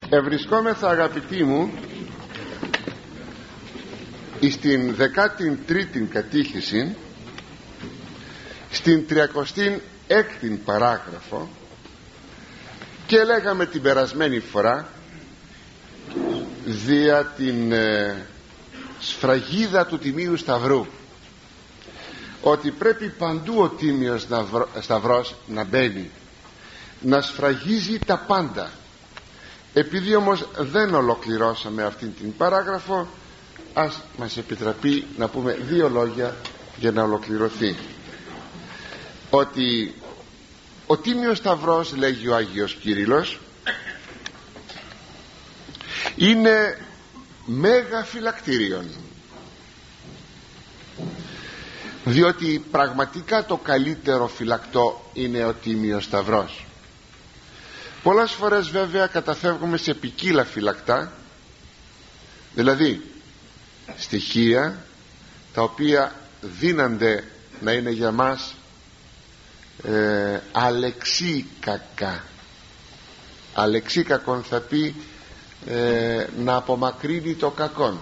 Ευρισκόμεθα, αγαπητοί μου, στην 13η κατήχηση, στην 36η παράγραφο, και λέγαμε την περασμένη φορά δια την σφραγίδα του Τιμίου Σταυρού ότι πρέπει παντού ο Τίμιος Σταυρός να μπαίνει, να σφραγίζει τα πάντα. Επειδή όμως δεν ολοκληρώσαμε αυτήν την παράγραφο, ας μας επιτραπεί να πούμε δύο λόγια για να ολοκληρωθεί. Ότι ο Τίμιος Σταυρός, λέγει ο Άγιος Κύριλλος, είναι μέγα φυλακτήριον, διότι πραγματικά το καλύτερο φυλακτό είναι ο Τίμιος Σταυρός. Πολλές φορές βέβαια καταφεύγουμε σε ποικίλα φυλακτά, δηλαδή στοιχεία τα οποία δύνανται να είναι για μας αλεξίκακα. Αλεξίκακον θα πει να απομακρύνει το κακόν,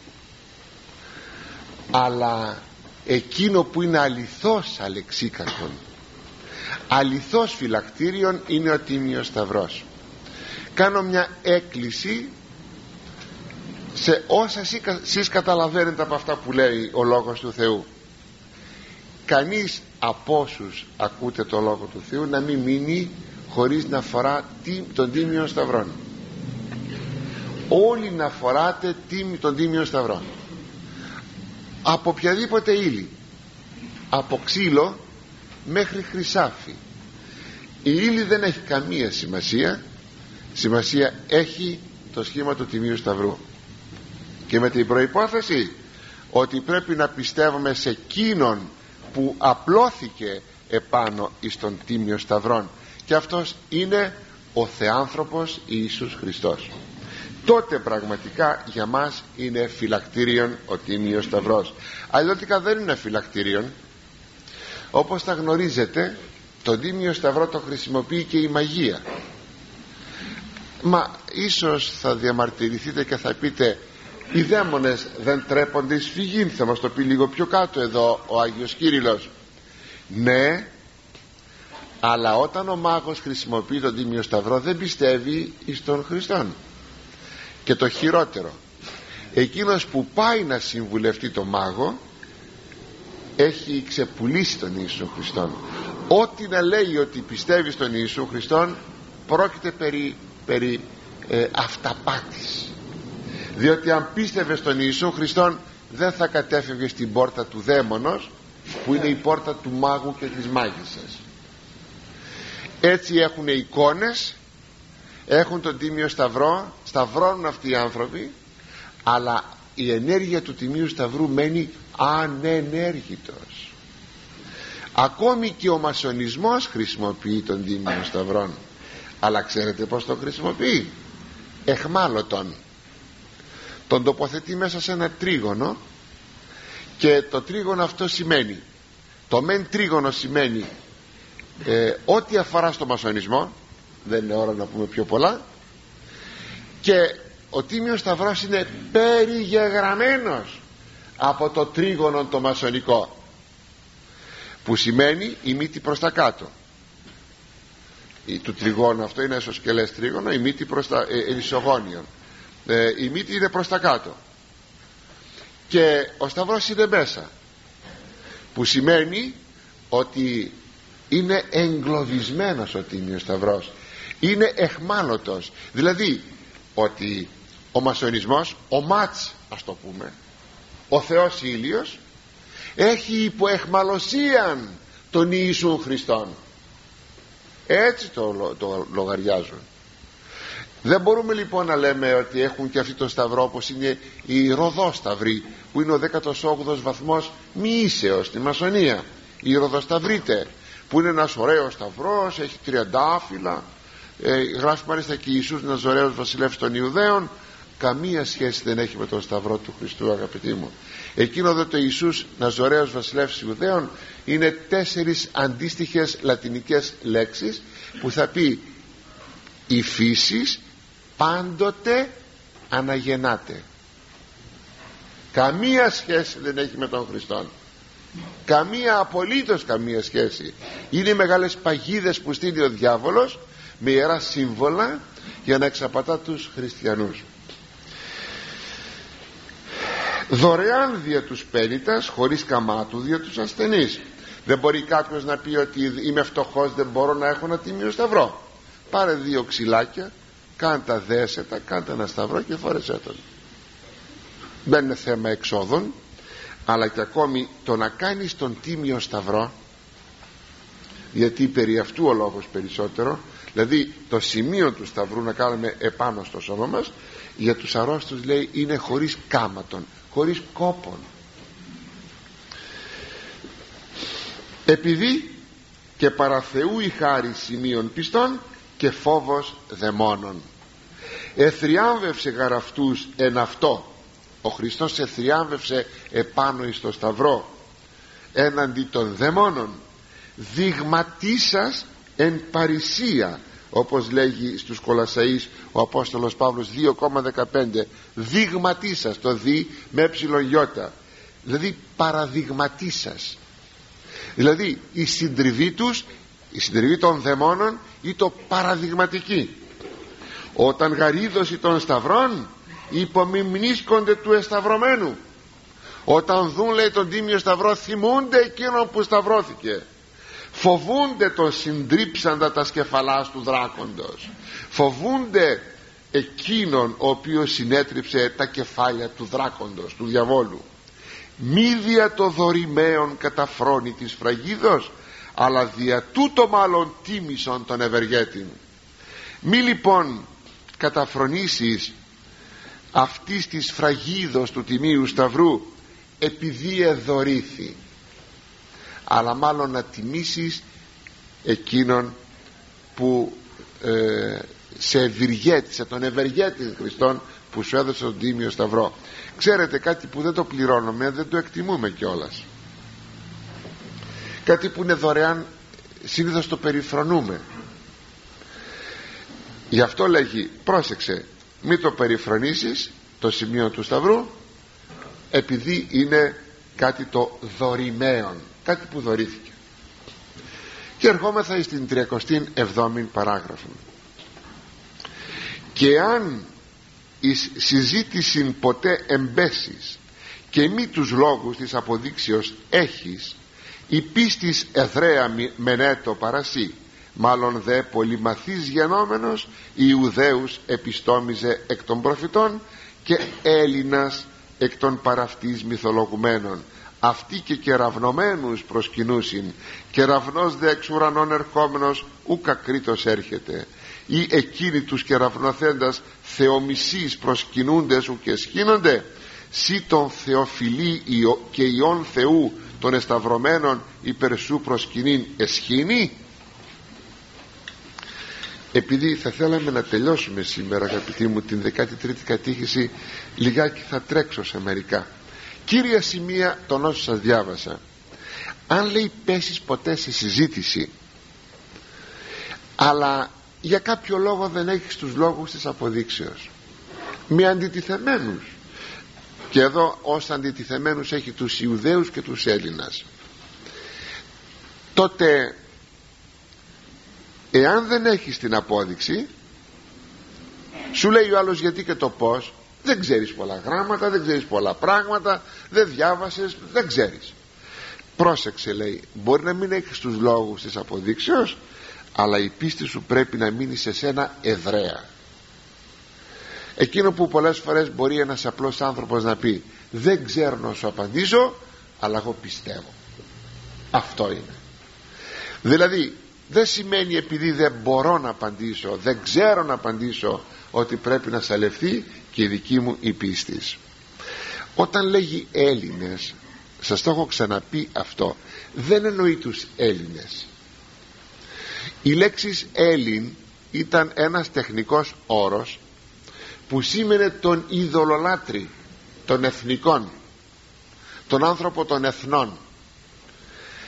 αλλά εκείνο που είναι αληθώς αλεξίκακον, αληθώς φυλακτήριον, είναι ο Τίμιος Σταυρός. Κάνω μια έκκληση σε όσα εσείς καταλαβαίνετε από αυτά που λέει ο Λόγος του Θεού. Κανείς από όσους ακούτε το Λόγο του Θεού να μην μείνει χωρίς να φορά τον Τίμιο Σταυρό. Όλοι να φοράτε τον Τίμιο Σταυρό, από οποιαδήποτε ύλη, από ξύλο μέχρι χρυσάφι. Η ύλη δεν έχει καμία σημασία. Σημασία έχει το σχήμα του Τιμίου Σταυρού, και με την προϋπόθεση ότι πρέπει να πιστεύουμε σε εκείνον που απλώθηκε επάνω εις τον Τίμιο Σταυρόν, και αυτός είναι ο Θεάνθρωπος Ιησούς Χριστός. Τότε πραγματικά για μας είναι φυλακτήριον ο Τίμιος Σταυρός. Αλλιώτικα δεν είναι φυλακτήριον. Όπως τα γνωρίζετε, τον Τίμιο Σταυρό το χρησιμοποιεί και η μαγεία. Μα ίσως θα διαμαρτυρηθείτε και θα πείτε, οι δαίμονες δεν τρέπονται εις φυγήν. Θα μας το πει λίγο πιο κάτω εδώ ο Άγιος Κύριλλος. Ναι, αλλά όταν ο μάγος χρησιμοποιεί τον Τίμιο Σταυρό δεν πιστεύει εις τον Χριστόν. Και το χειρότερο, εκείνος που πάει να συμβουλευτεί τον μάγο έχει ξεπουλήσει τον Ιησού Χριστόν. Ό,τι να λέει ότι πιστεύει στον Ιησού Χριστόν πρόκειται περί αυταπάτης, διότι αν πίστευε στον Ιησού Χριστόν δεν θα κατέφευγε στην πόρτα του δαίμονος, που είναι η πόρτα του μάγου και της μάγισσας. Έτσι έχουν εικόνες, έχουν τον Τίμιο Σταυρό, σταυρώνουν αυτοί οι άνθρωποι, αλλά η ενέργεια του Τιμίου Σταυρού μένει ανενέργητος. Ακόμη και ο μασονισμός χρησιμοποιεί τον Τίμιο Σταυρό, αλλά ξέρετε πως το χρησιμοποιεί? Εχμάλωτον. Τον τοποθετεί μέσα σε ένα τρίγωνο, και το τρίγωνο αυτό σημαίνει, το μεν τρίγωνο σημαίνει ό,τι αφορά στο μασονισμό, δεν είναι ώρα να πούμε πιο πολλά, και ο Τίμιος Σταυρός είναι περιγεγραμμένος από το τρίγωνο το μασονικό, που σημαίνει η μύτη προς τα κάτω. Του τριγώνου αυτό είναι ισοσκελές τρίγωνο, η μύτη προς τα ισογώνιο, η μύτη είναι προς τα κάτω και ο Σταυρός είναι μέσα, που σημαίνει ότι είναι εγκλωβισμένος ο Τίμιος Σταυρός, είναι εχμάλωτος. Δηλαδή ότι ο μασονισμός, ο Μάτς ας το πούμε, ο Θεός Ήλιος, έχει υποεχμαλωσίαν τον Ιησού Χριστόν. Έτσι το λογαριάζουν. Δεν μπορούμε λοιπόν να λέμε ότι έχουν και αυτοί το Σταυρό, όπως είναι οι Ροδόσταυροι, που είναι ο 18ος βαθμός μοιήσεως στη μασονία. Οι Ροδοσταυρίτε, που είναι ένας ωραίος σταυρός, έχει τριαντάφυλλα, γράφει μάλιστα και Ιησούς Ναζωραίος βασιλεύς των Ιουδαίων. Καμία σχέση δεν έχει με τον Σταυρό του Χριστού, αγαπητοί μου. Εκείνο εδώ το Ιησούς Ναζωραίος βασιλεύς Ιουδαίων είναι 4 αντίστοιχες λατινικές λέξεις, που θα πει η φύσης, πάντοτε αναγεννάται. Καμία σχέση δεν έχει με τον Χριστόν, καμία, απολύτως καμία σχέση. Είναι οι μεγάλες παγίδες που στείλει ο διάβολος με ιερά σύμβολα για να εξαπατά τους χριστιανούς. Δωρεάν δια τους πένητας, χωρίς καμάτου δια τους ασθενείς. Δεν μπορεί κάποιος να πει ότι είμαι φτωχός, δεν μπορώ να έχω ένα τίμιο σταυρό. Πάρε 2 ξυλάκια, κάνε τα δέσετα, κάνε ένα σταυρό και φόρεσέ τον. Δεν είναι θέμα εξόδων, αλλά και ακόμη το να κάνεις τον τίμιο σταυρό, γιατί περί αυτού ο λόγος περισσότερο, δηλαδή το σημείο του σταυρού να κάνουμε επάνω στο σώμα μας, για τους αρρώστους λέει είναι χωρίς κάματον, χωρίς κόπον. Επειδή και παρά Θεού η χάρη σημείων πιστών και φόβος δαιμόνων. Εθριάμβευσε γαραυτούς εν αυτό. Ο Χριστός εθριάμβευσε επάνω εις το σταυρό έναντι των δαιμόνων, δειγματίσας εν παρησία, όπως λέγει στους Κολασσαείς ο Απόστολος Παύλος 2,15. Δειγματίσας, το δι με εψιλογιώτα, δηλαδή παραδειγματίσας, δηλαδή η συντριβή τους, η συντριβή των δαιμόνων ή το παραδειγματική. Όταν γαρίδωση των σταυρών υπομιμνίσκονται του εσταυρωμένου. Όταν δουν, λέει, τον τίμιο σταυρό, θυμούνται εκείνον που σταυρώθηκε. Φοβούνται τον συντρίψαντα τα σκεφαλάς του δράκοντος. Φοβούνται εκείνον ο οποίος συνέτριψε τα κεφάλια του δράκοντος, του διαβόλου. Μη δια το δωρημαίον καταφρόνη της φραγίδος, αλλά δια τούτο μάλλον τίμησον τον ευεργέτην. Μη λοιπόν καταφρονήσεις αυτής της φραγίδος του τιμίου σταυρού επειδή εδωρήθη, αλλά μάλλον να τιμήσεις εκείνον που σε ευεργέτησε, τον ευεργέτη Χριστόν που σου έδωσε τον τίμιο σταυρό. Ξέρετε, κάτι που δεν το πληρώνουμε, δεν το εκτιμούμε κιόλας. Κάτι που είναι δωρεάν συνήθως το περιφρονούμε. Γι' αυτό λέγει, πρόσεξε, μην το περιφρονήσεις το σημείο του σταυρού, επειδή είναι κάτι το δωρημαίον, κάτι που δωρήθηκε. Και ερχόμεθα στην 37η παράγραφο. Και αν εις συζήτηση ποτέ εμπέσεις και μη τους λόγους της αποδείξεως έχεις, η πίστης εδραία μενέτο παρασύ, μάλλον δε πολυμαθής γενόμενος Ιουδαίους επιστόμιζε εκ των προφητών και Έλληνας εκ των παραυτής μυθολογουμένων. Αυτοί και κεραυνομένους προσκυνούσιν, κεραυνός δε εξ ουρανών ερχόμενος ουκ ακρίτως έρχεται, ή εκείνοι τους κεραυνοθέντας θεομισείς προσκυνούντες ουκ εσχύνονται, σύ τον θεοφιλή και ιών Θεού των εσταυρωμένων υπερσού προσκυνήν εσχήνει. Επειδή θα θέλαμε να τελειώσουμε σήμερα, αγαπητοί μου, την 13η κατήχηση, λιγάκι θα τρέξω σε μερικά κύρια σημεία των όσων σας διάβασα. Αν, λέει, πέσεις ποτέ σε συζήτηση, αλλά για κάποιο λόγο δεν έχεις τους λόγους της αποδείξεως, με αντιτιθεμένους, και εδώ ως αντιτιθεμένους έχει τους Ιουδαίους και τους Έλληνας, τότε εάν δεν έχεις την απόδειξη, σου λέει ο άλλος γιατί και το πώς, δεν ξέρεις πολλά γράμματα, δεν ξέρεις πολλά πράγματα, δεν διάβασες, δεν ξέρεις. Πρόσεξε, λέει, μπορεί να μην έχεις τους λόγους της αποδείξεως, αλλά η πίστη σου πρέπει να μείνει σε σένα εδραία. Εκείνο που πολλές φορές μπορεί ένας απλός άνθρωπος να πει, δεν ξέρω να σου απαντήσω, αλλά εγώ πιστεύω. Αυτό είναι. Δηλαδή δεν σημαίνει επειδή δεν μπορώ να απαντήσω, δεν ξέρω να απαντήσω, ότι πρέπει να σαλευθεί και η δική μου η πίστη. Όταν λέγει Έλληνες, σας το έχω ξαναπεί αυτό, δεν εννοεί τους Έλληνες. Η λέξη Έλλην ήταν ένας τεχνικός όρος που σήμαινε τον ειδωλολάτρη των εθνικών, τον άνθρωπο των εθνών,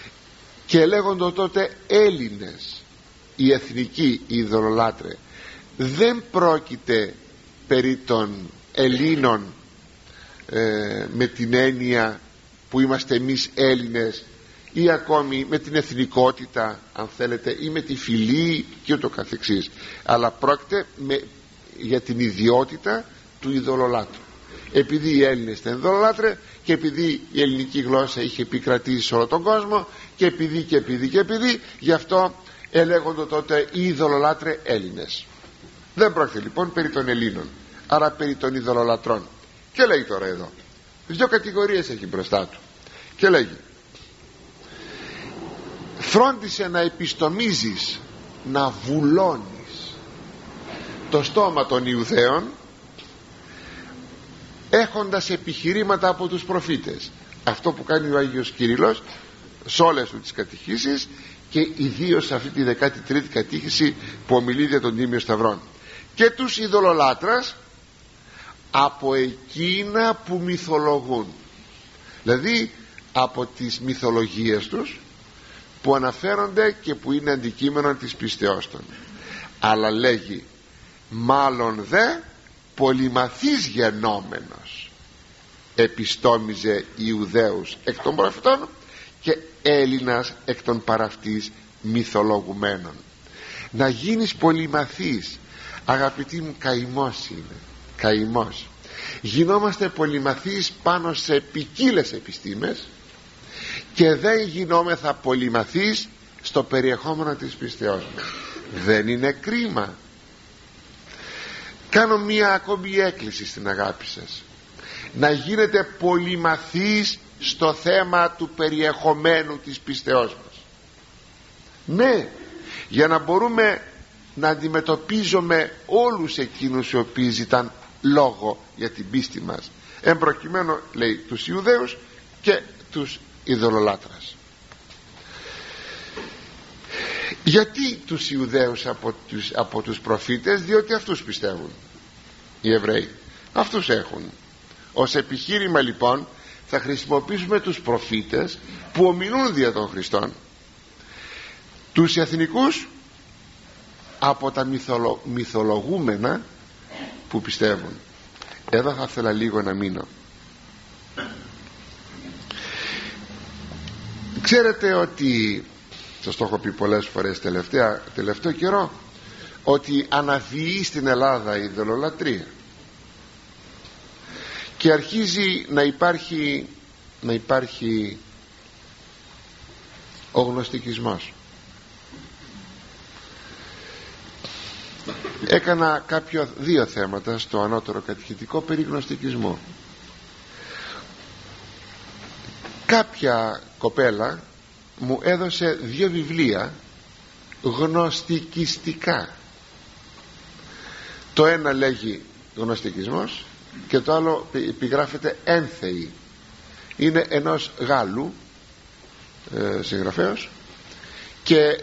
και λέγονται τότε Έλληνες οι εθνικοί, οι ειδωλολάτρε. δεν πρόκειται περί των Ελλήνων με την έννοια που είμαστε εμείς Έλληνες, ή ακόμη με την εθνικότητα αν θέλετε, ή με τη φυλή και ούτω καθεξής, αλλά πρόκειται για την ιδιότητα του ειδωλολάτρου. Επειδή οι Έλληνες ήταν ειδωλολάτρε και επειδή η ελληνική γλώσσα είχε επικρατήσει σε όλο τον κόσμο και επειδή γι' αυτό ελέγονται τότε οι ειδωλολάτρε Έλληνες. Δεν πρόκειται λοιπόν περί των Ελλήνων, άρα περί των ειδωλολατρών. Και λέει τώρα εδώ, δύο κατηγορίες έχει μπροστά του και λέγει: φρόντισε να επιστομίζεις, να βουλώνεις το στόμα των Ιουδαίων, έχοντας επιχειρήματα από τους προφήτες. Αυτό που κάνει ο Άγιος Κύριλλος σε όλες του τις κατηχήσεις, και ιδίως σε αυτή τη 13η κατήχηση που ομιλεί για τον Τίμιο Σταυρών. Και τους ειδωλολάτρας από εκείνα που μυθολογούν, δηλαδή από τις μυθολογίες τους που αναφέρονται και που είναι αντικείμενο της πίστεώς των. Αλλά λέγει: μάλλον δε πολυμαθής γενόμενος επιστόμιζε Ιουδαίους εκ των προφητών και Έλληνας εκ των παραυτής μυθολογουμένων. Να γίνεις πολυμαθής, αγαπητοί μου, καημός είναι, καημός. Γινόμαστε πολυμαθείς πάνω σε ποικίλες επιστήμες και δεν γινόμεθα πολυμαθείς στο περιεχόμενο της πίστεώς μας. Δεν είναι κρίμα? Κάνω μία ακόμη έκκληση στην αγάπη σας, να γίνετε πολυμαθείς στο θέμα του περιεχομένου της πίστεώς μας. Ναι, για να μπορούμε να αντιμετωπίζουμε όλους εκείνους οι οποίοι ζητάν λόγο για την πίστη μας, εν προκειμένου, λέει, τους Ιουδαίους και τους ειδωλολάτρας. Γιατί τους Ιουδαίους από τους προφήτες? Διότι αυτούς πιστεύουν οι Εβραίοι, αυτούς έχουν. Ως επιχείρημα λοιπόν θα χρησιμοποιήσουμε τους προφήτες που ομιλούν δια των Χριστών, τους εθνικούς από τα μυθολογούμενα που πιστεύουν. Εδώ θα ήθελα λίγο να μείνω. Ξέρετε ότι, σας το έχω πει πολλές φορές τελευταίο καιρό, ότι αναδυεί στην Ελλάδα η ειδωλολατρία και αρχίζει να υπάρχει ο γνωστικισμός. Έκανα δύο θέματα στο ανώτερο κατηχητικό περί γνωστικισμού. Κάποια κοπέλα μου έδωσε 2 βιβλία γνωστικιστικά. Το ένα λέγει γνωστικισμός και το άλλο επιγράφεται ένθεοι. Είναι ενός Γάλλου συγγραφέως, και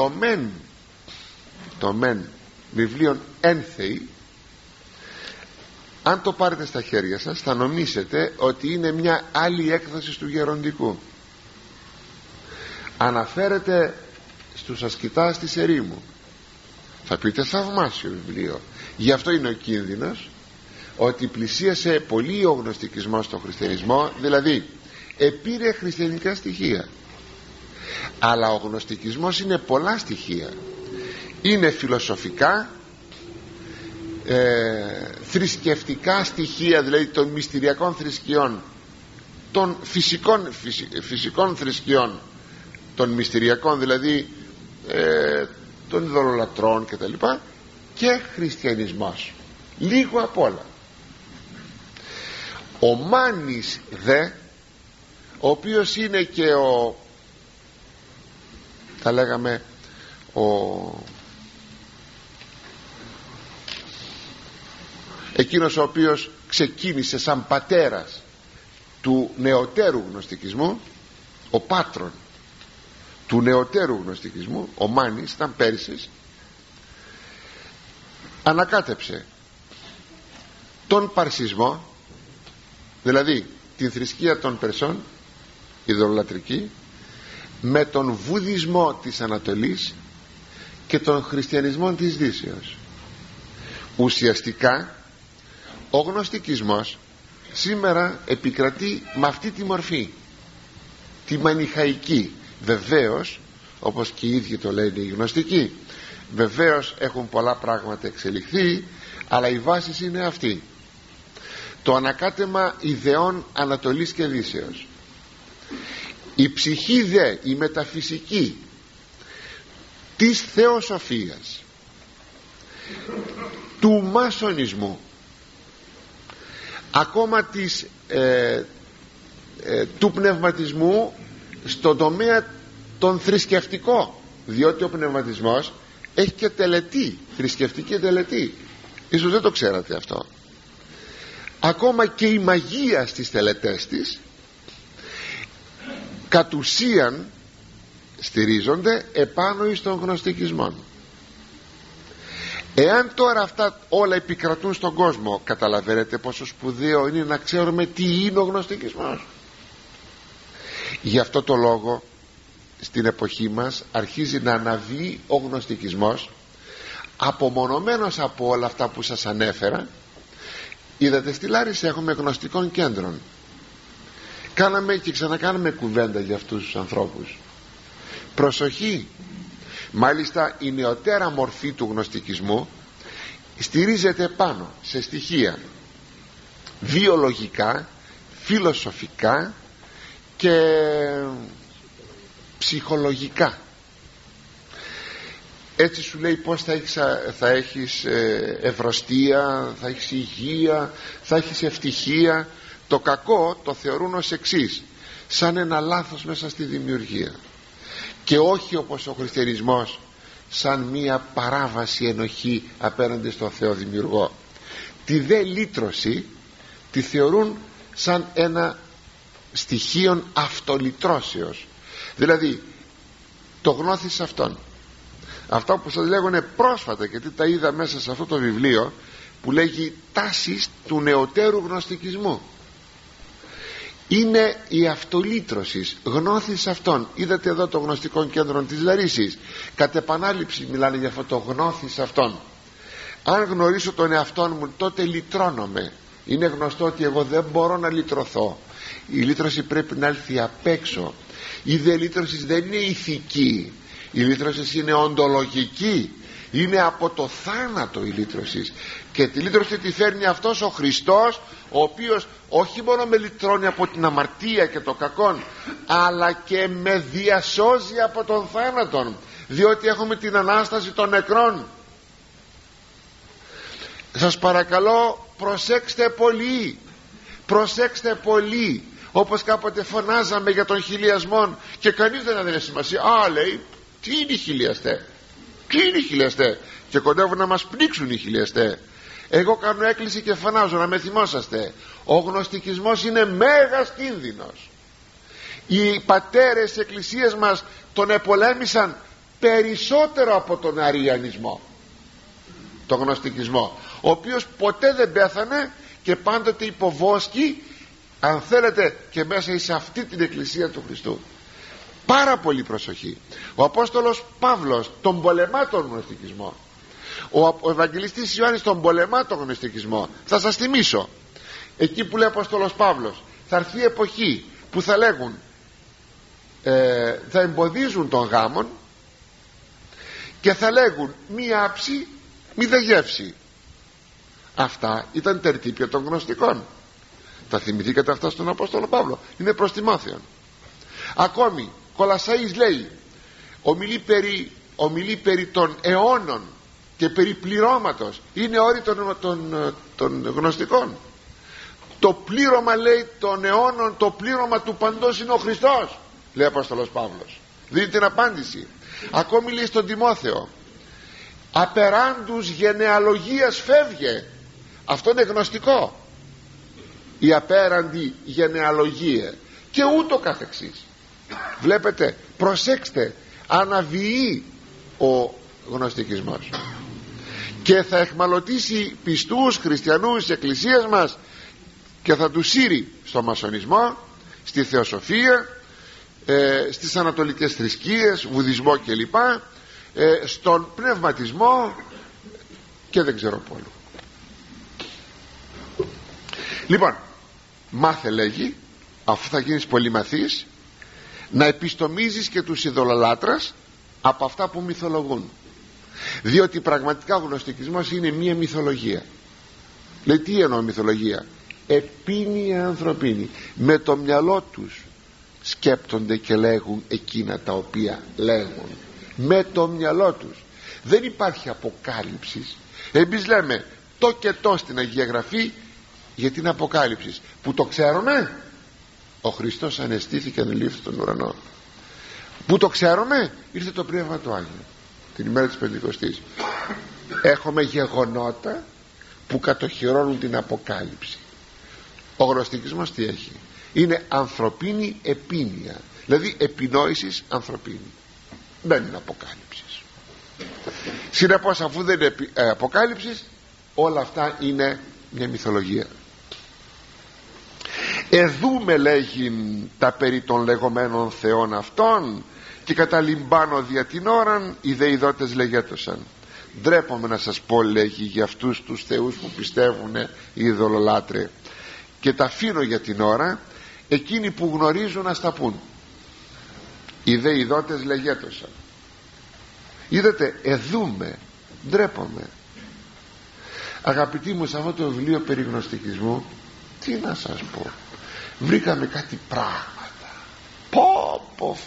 το μεν βιβλίων ένθεοι, αν το πάρετε στα χέρια σας θα νομίσετε ότι είναι μια άλλη έκδοση του Γεροντικού. Αναφέρεται στους ασκητάς της ερήμου. Θα πείτε θαυμάσιο βιβλίο. Γι' αυτό είναι ο κίνδυνος, ότι πλησίασε πολύ ο γνωστικισμός στον χριστιανισμό, δηλαδή επήρε χριστιανικά στοιχεία, αλλά ο γνωστικισμός είναι πολλά στοιχεία. Είναι φιλοσοφικά, θρησκευτικά στοιχεία, δηλαδή των μυστηριακών θρησκειών, των φυσικών θρησκειών, των μυστηριακών δηλαδή, των ειδωλολατρών κτλ, και χριστιανισμός, λίγο απ' όλα. Ο Μάνης δε, ο οποίος είναι και θα λέγαμε εκείνος ο οποίος ξεκίνησε σαν πατέρας του νεωτέρου γνωστικισμού, ο πάτρον του νεωτέρου γνωστικισμού, ο Μάνης ήταν Πέρσης, ανακάτεψε τον παρσισμό, δηλαδή την θρησκεία των Περσών, ειδωλολατρική, με τον βουδισμό της Ανατολής και τον χριστιανισμό της Δύσεως. ουσιαστικά ο γνωστικισμός σήμερα επικρατεί με αυτή τη μορφή, τη μανιχαϊκή. Βεβαίως, όπως και οι ίδιοι το λένε οι γνωστικοί, βεβαίως έχουν πολλά πράγματα εξελιχθεί, αλλά η βάση είναι αυτή: το ανακάτεμα ιδεών Ανατολής και Δύσεως. Η ψυχή δε, η μεταφυσική της θεοσοφίας, του μασονισμού, ακόμα του πνευματισμού στον τομέα τον θρησκευτικό, διότι ο πνευματισμός έχει και τελετή, θρησκευτική τελετή. Ίσως δεν το ξέρατε αυτό. Ακόμα και η μαγεία στις τελετές της κατ' ουσίαν στηρίζονται επάνω εις των γνωστικισμών. Εάν τώρα αυτά όλα επικρατούν στον κόσμο, καταλαβαίνετε πόσο σπουδαίο είναι να ξέρουμε τι είναι ο γνωστικισμός. Γι' αυτό το λόγο στην εποχή μας αρχίζει να αναβεί ο γνωστικισμός, απομονωμένος από όλα αυτά που σας ανέφερα. Είδατε, στη Λάρισα έχουμε γνωστικών κέντρων. Κάναμε και ξανακάναμε κουβέντα για αυτούς τους ανθρώπους. Προσοχή, μάλιστα η νεωτέρα μορφή του γνωστικισμού στηρίζεται πάνω σε στοιχεία βιολογικά, φιλοσοφικά και ψυχολογικά. Έτσι σου λέει πως θα έχεις ευρωστία, θα έχεις υγεία, θα έχεις ευτυχία. Το κακό το θεωρούν ως εξής: σαν ένα λάθος μέσα στη δημιουργία, και όχι όπως ο χριστιανισμός σαν μία παράβαση ενοχή απέναντι στο Θεό Δημιουργό. Τη δε λύτρωση τη θεωρούν σαν ένα στοιχείο αυτολυτρώσεως. Δηλαδή το γνώθεις αυτόν. Αυτά που σας λέγω είναι πρόσφατα, γιατί τα είδα μέσα σε αυτό το βιβλίο που λέγει «Τάσεις του νεωτέρου γνωστικισμού». Είναι η αυτολύτρωση, γνώθεις αυτόν. Είδατε εδώ το γνωστικό κέντρο της Λαρίσης, κατ' επανάληψη μιλάνε για αυτό το γνώθεις αυτόν. Αν γνωρίσω τον εαυτόν μου, τότε λυτρώνομαι. Είναι γνωστό ότι εγώ δεν μπορώ να λυτρωθώ. Η λύτρωση πρέπει να έλθει απ' έξω. Η δε λύτρωση δεν είναι ηθική, η λύτρωση είναι οντολογική. Είναι από το θάνατο η λύτρωση, και τη λύτρωση τη φέρνει αυτός ο Χριστός, ο οποίος όχι μόνο με λυτρώνει από την αμαρτία και το κακόν, αλλά και με διασώζει από τον θάνατον, διότι έχουμε την Ανάσταση των νεκρών. Σας παρακαλώ, προσέξτε πολύ, προσέξτε πολύ. Όπως κάποτε φωνάζαμε για τον χιλιασμό και κανείς δεν έδινε σημασία. Λέει, τι είναι οι χιλιαστέ, τι είναι οι χιλιαστέ, και κοντεύουν να μας πνίξουν οι χιλιαστέ. Εγώ κάνω έκκληση και φωνάζω, να με θυμόσαστε: ο γνωστικισμός είναι μέγας κίνδυνος. Οι πατέρες της εκκλησίας μας τον επολέμησαν περισσότερο από τον αριανισμό, τον γνωστικισμό, ο οποίος ποτέ δεν πέθανε και πάντοτε υποβόσκει, αν θέλετε, και μέσα σε αυτή την εκκλησία του Χριστού. Πάρα πολύ προσοχή. Ο Απόστολος Παύλος τον πολεμά τον γνωστικισμό. Ο Ευαγγελιστής Ιωάννης τον πολεμά τον γνωστικισμό. Θα σας θυμίσω εκεί που λέει ο Απόστολος Παύλος: θα έρθει εποχή που θα λέγουν θα εμποδίζουν τον γάμον και θα λέγουν μη άψη μη δε γεύση. Αυτά ήταν τερτύπια των γνωστικών. Θα θυμηθήκατε αυτά στον Απόστολο Παύλο, είναι προς Τιμόθεον. Ακόμη Κολασσαής λέει, ομιλεί περί των αιώνων και περί πληρώματος. Είναι όροι των γνωστικών. Το πλήρωμα, λέει, των αιώνων, το πλήρωμα του παντός είναι ο Χριστός, λέει ο Απόστολος Παύλος. Δίνει την απάντηση. Ακόμη λέει στον Τιμόθεο: απεράντους γενεαλογίας φεύγε. Αυτό είναι γνωστικό, η απέραντη γενεαλογία, και ούτω καθεξής. Βλέπετε, προσέξτε, αναβιεί ο γνωστικισμός και θα εχμαλωτήσει πιστούς χριστιανούς της εκκλησίας μας και θα τους σύρει στο μασονισμό, στη θεοσοφία, στις ανατολικές θρησκείες, βουδισμό κλπ, στον πνευματισμό και δεν ξέρω πόλου. Λοιπόν, μάθε, λέγει, αφού θα γίνεις πολυμαθής, να επιστομίζεις και τους ειδωλολάτρας από αυτά που μυθολογούν, διότι πραγματικά ο γνωστικισμός είναι μία μυθολογία. Λέει, τι εννοώ μυθολογία? Επίνεια ανθρωπίνη. Με το μυαλό τους σκέπτονται και λέγουν εκείνα τα οποία λέγουν, με το μυαλό τους. Δεν υπάρχει αποκάλυψη. Εμείς λέμε το και το στην Αγία Γραφή για την αποκάλυψη. Που το ξέρουμε? Ο Χριστός ανεστήθηκε, ανελήφθη στον ουρανό. Που το ξέρουμε? Ήρθε το Πνεύμα του Άγιο την ημέρα της Πεντηκοστής. Έχουμε γεγονότα που κατοχυρώνουν την αποκάλυψη. Ο γνωστικισμός τι έχει? Είναι ανθρωπίνη επίνεια, δηλαδή επινόησης ανθρωπίνη, δεν είναι αποκάλυψης. Συνεπώς, αφού δεν είναι αποκάλυψης, όλα αυτά είναι μια μυθολογία. Εδούμε, λέγει, τα περί των λεγόμενων θεών αυτών, και καταλυμπάνω δια την ώραν οι δεηδότες λεγέτωσαν. Ντρέπομαι να σας πω, λέγει, για αυτούς τους θεούς που πιστεύουν οι ειδωλολάτρε, και τα αφήνω για την ώρα εκείνοι που γνωρίζουν να στα πούν. Οι δεηδότες λεγέτωσαν. Είδατε, εδούμε, ντρέπομαι. Αγαπητοί μου, σε αυτό το βιβλίο περί γνωστικισμού, τι να σας πω, βρήκαμε κάτι πράγματα. Πω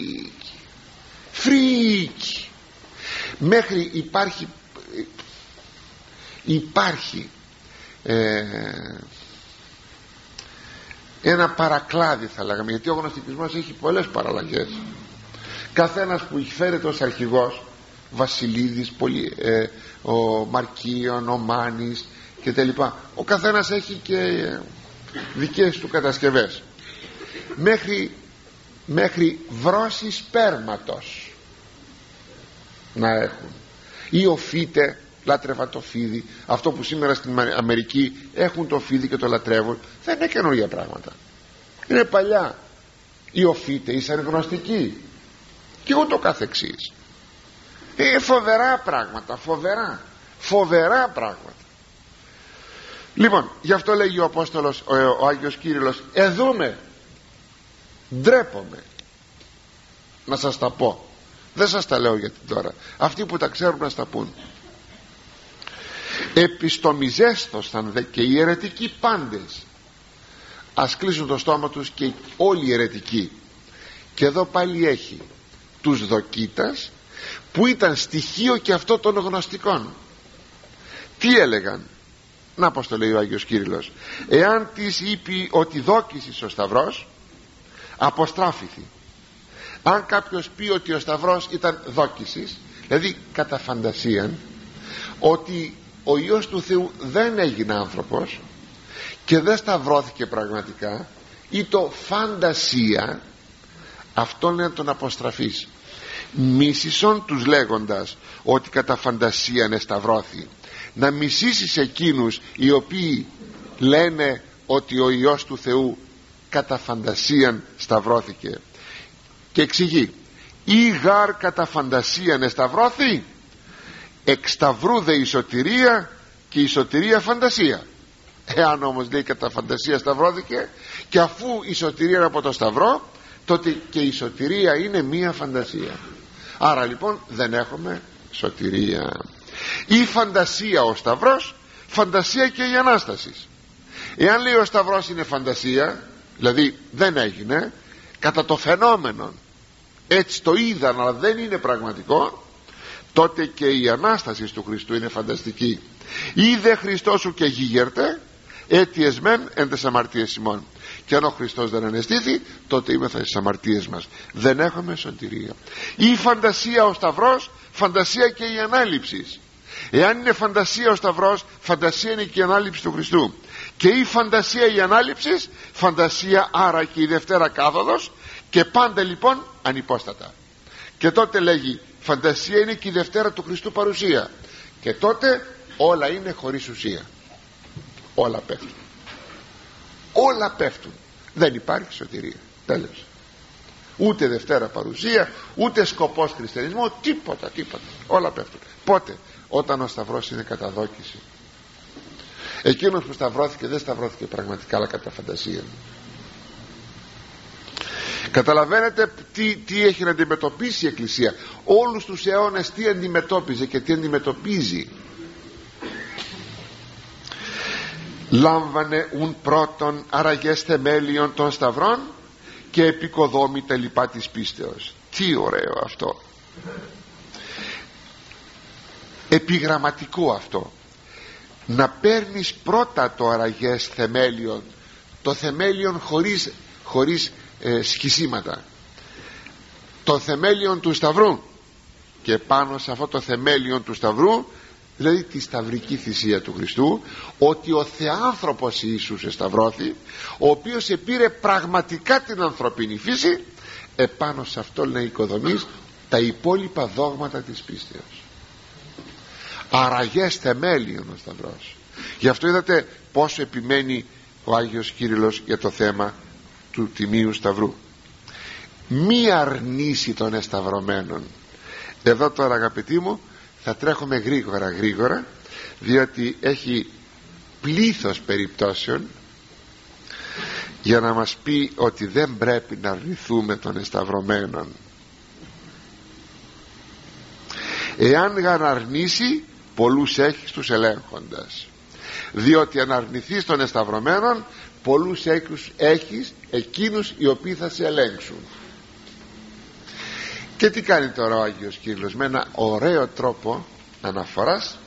φρίκι. Μέχρι υπάρχει ένα παρακλάδι, θα λέγαμε, γιατί ο γνωστικισμός έχει πολλές παραλλαγές. Καθένας που φέρεται ως αρχηγός, Βασιλίδης, ο Μαρκίων, ο Μάνης και τα λοιπά, ο καθένας έχει και δικές του κατασκευές, μέχρι βρώση σπέρματος να έχουν, ή ο φύτε, λάτρευα το φίδι. Αυτό που σήμερα στην Αμερική έχουν το φίδι και το λατρεύουν, δεν είναι καινούργια πράγματα, είναι παλιά. Οι οφίτε ήσαν γνωστικοί και ούτω καθεξής. Φοβερά πράγματα, φοβερά πράγματα. Λοιπόν, γι' αυτό λέγει ο Απόστολος, ο Άγιος Κύριλλος, εδούμε, ντρέπομαι να σας τα πω. Δεν σας τα λέω για την τώρα, αυτοί που τα ξέρουν να στα πούν. Επιστομιζέστοσαν δε και οι αιρετικοί πάντες. Ας κλείσουν το στόμα τους και όλοι οι αιρετικοί. Και εδώ πάλι έχει τους δοκίτας, που ήταν στοιχείο και αυτό των γνωστικών. Τι έλεγαν? Να πως το λέει ο Άγιος Κύριλλος, εάν της είπε ότι δόκησης ο Σταυρός, αποστράφηθη. Αν κάποιος πει ότι ο Σταυρός ήταν δόκησης, δηλαδή κατά φαντασίαν, ότι ο Υιός του Θεού δεν έγινε άνθρωπος και δεν σταυρώθηκε πραγματικά, ή το φαντασία, αυτό είναι τον αποστραφής. Μίσησον τους λέγοντας ότι κατά φαντασίαν εσταυρώθη. Να μισήσεις εκείνους οι οποίοι λένε ότι ο Υιός του Θεού κατά φαντασίαν σταυρώθηκε. Και εξηγεί, ή γάρ κατά φαντασίαν εσταυρώθη, εκ σταυρού δε η σωτηρία, και η σωτηρία φαντασία. Εάν όμως λέει κατά φαντασία σταυρώθηκε, και αφού η σωτηρία είναι από το σταυρό, τότε και η σωτηρία είναι μία φαντασία. Άρα λοιπόν δεν έχουμε σωτηρία. Ή φαντασία ο Σταυρός, φαντασία και η Ανάσταση. Εάν λέει ο Σταυρός είναι φαντασία, δηλαδή δεν έγινε, κατά το φαινόμενο, έτσι το είδαν αλλά δεν είναι πραγματικό, τότε και η Ανάσταση του Χριστού είναι φανταστική. Είδε Χριστός σου και γίγερτε, αίτιες μεν εν τες αμαρτίες ημών. Και αν ο Χριστός δεν ανεστήθη, τότε είμαστε στις αμαρτίες μας. Δεν έχουμε σωτηρία. Ή φαντασία ο Σταυρός, φαντασία και η ανάληψη. Εάν είναι φαντασία ο Σταυρός, φαντασία είναι και η ανάληψη του Χριστού. Και η φαντασία η ανάληψη, φαντασία άρα και η Δευτέρα κάθοδος, και πάντα λοιπόν ανυπόστατα. Και τότε λέγει, φαντασία είναι και η Δευτέρα του Χριστού παρουσία. Και τότε όλα είναι χωρίς ουσία. Όλα πέφτουν. Όλα πέφτουν. Δεν υπάρχει σωτηρία. Τέλος. Ούτε Δευτέρα παρουσία, ούτε σκοπός χριστιανισμού, τίποτα. Όλα πέφτουν. Πότε? Όταν ο Σταυρός είναι καταδόκηση. Εκείνος που σταυρώθηκε δεν σταυρώθηκε πραγματικά, αλλά κατά φαντασία. Καταλαβαίνετε τι έχει να αντιμετωπίσει η Εκκλησία όλους τους αιώνες, τι αντιμετώπιζε και τι αντιμετωπίζει. Λάμβανε ουν πρώτον αραγές θεμέλιων των σταυρών και επικοδόμη τα λοιπά της πίστεως. Τι ωραίο αυτό, επιγραμματικό αυτό, να παίρνεις πρώτα το αραγές θεμέλιον, το θεμέλιον χωρίς σχισίματα, το θεμέλιον του σταυρού, και πάνω σε αυτό το θεμέλιον του σταυρού, δηλαδή τη σταυρική θυσία του Χριστού, ότι ο Θεάνθρωπος Ιησούς εσταυρώθη, ο οποίος επήρε πραγματικά την ανθρωπίνη φύση, επάνω σε αυτό να οικοδομείς τα υπόλοιπα δόγματα της πίστεως. Αραγές θεμέλιον ο σταυρός. Γι' αυτό είδατε πόσο επιμένει ο Άγιος Κύριλλος για το θέμα του Τιμίου Σταυρού. Μη αρνήσει των εσταυρωμένων. Εδώ τώρα, αγαπητοί μου, θα τρέχουμε γρήγορα, διότι έχει πλήθος περιπτώσεων για να μας πει ότι δεν πρέπει να αρνηθούμε των εσταυρωμένων. Εάν αρνήσει, πολλούς έχεις τους ελέγχοντας, διότι αν αρνηθείς των εσταυρωμένων, πολλούς έχεις εκείνους οι οποίοι θα σε ελέγξουν. Και τι κάνει τώρα ο Άγιος Κύριλλος? Με ένα ωραίο τρόπο αναφοράς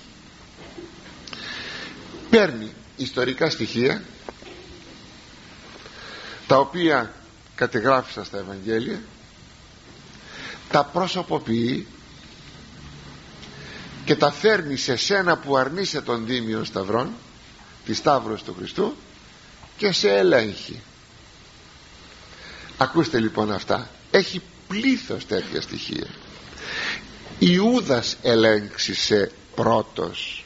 παίρνει ιστορικά στοιχεία, τα οποία κατεγράφησα στα Ευαγγέλια, τα προσωποποιεί και τα φέρνει σε σένα που αρνείσαι των Δήμιων Σταυρών, τη Σταύρωση του Χριστού, και σε ελέγχει. Ακούστε λοιπόν αυτά, έχει πλήθος τέτοια στοιχεία. Ιούδας ελέγξησε πρώτος,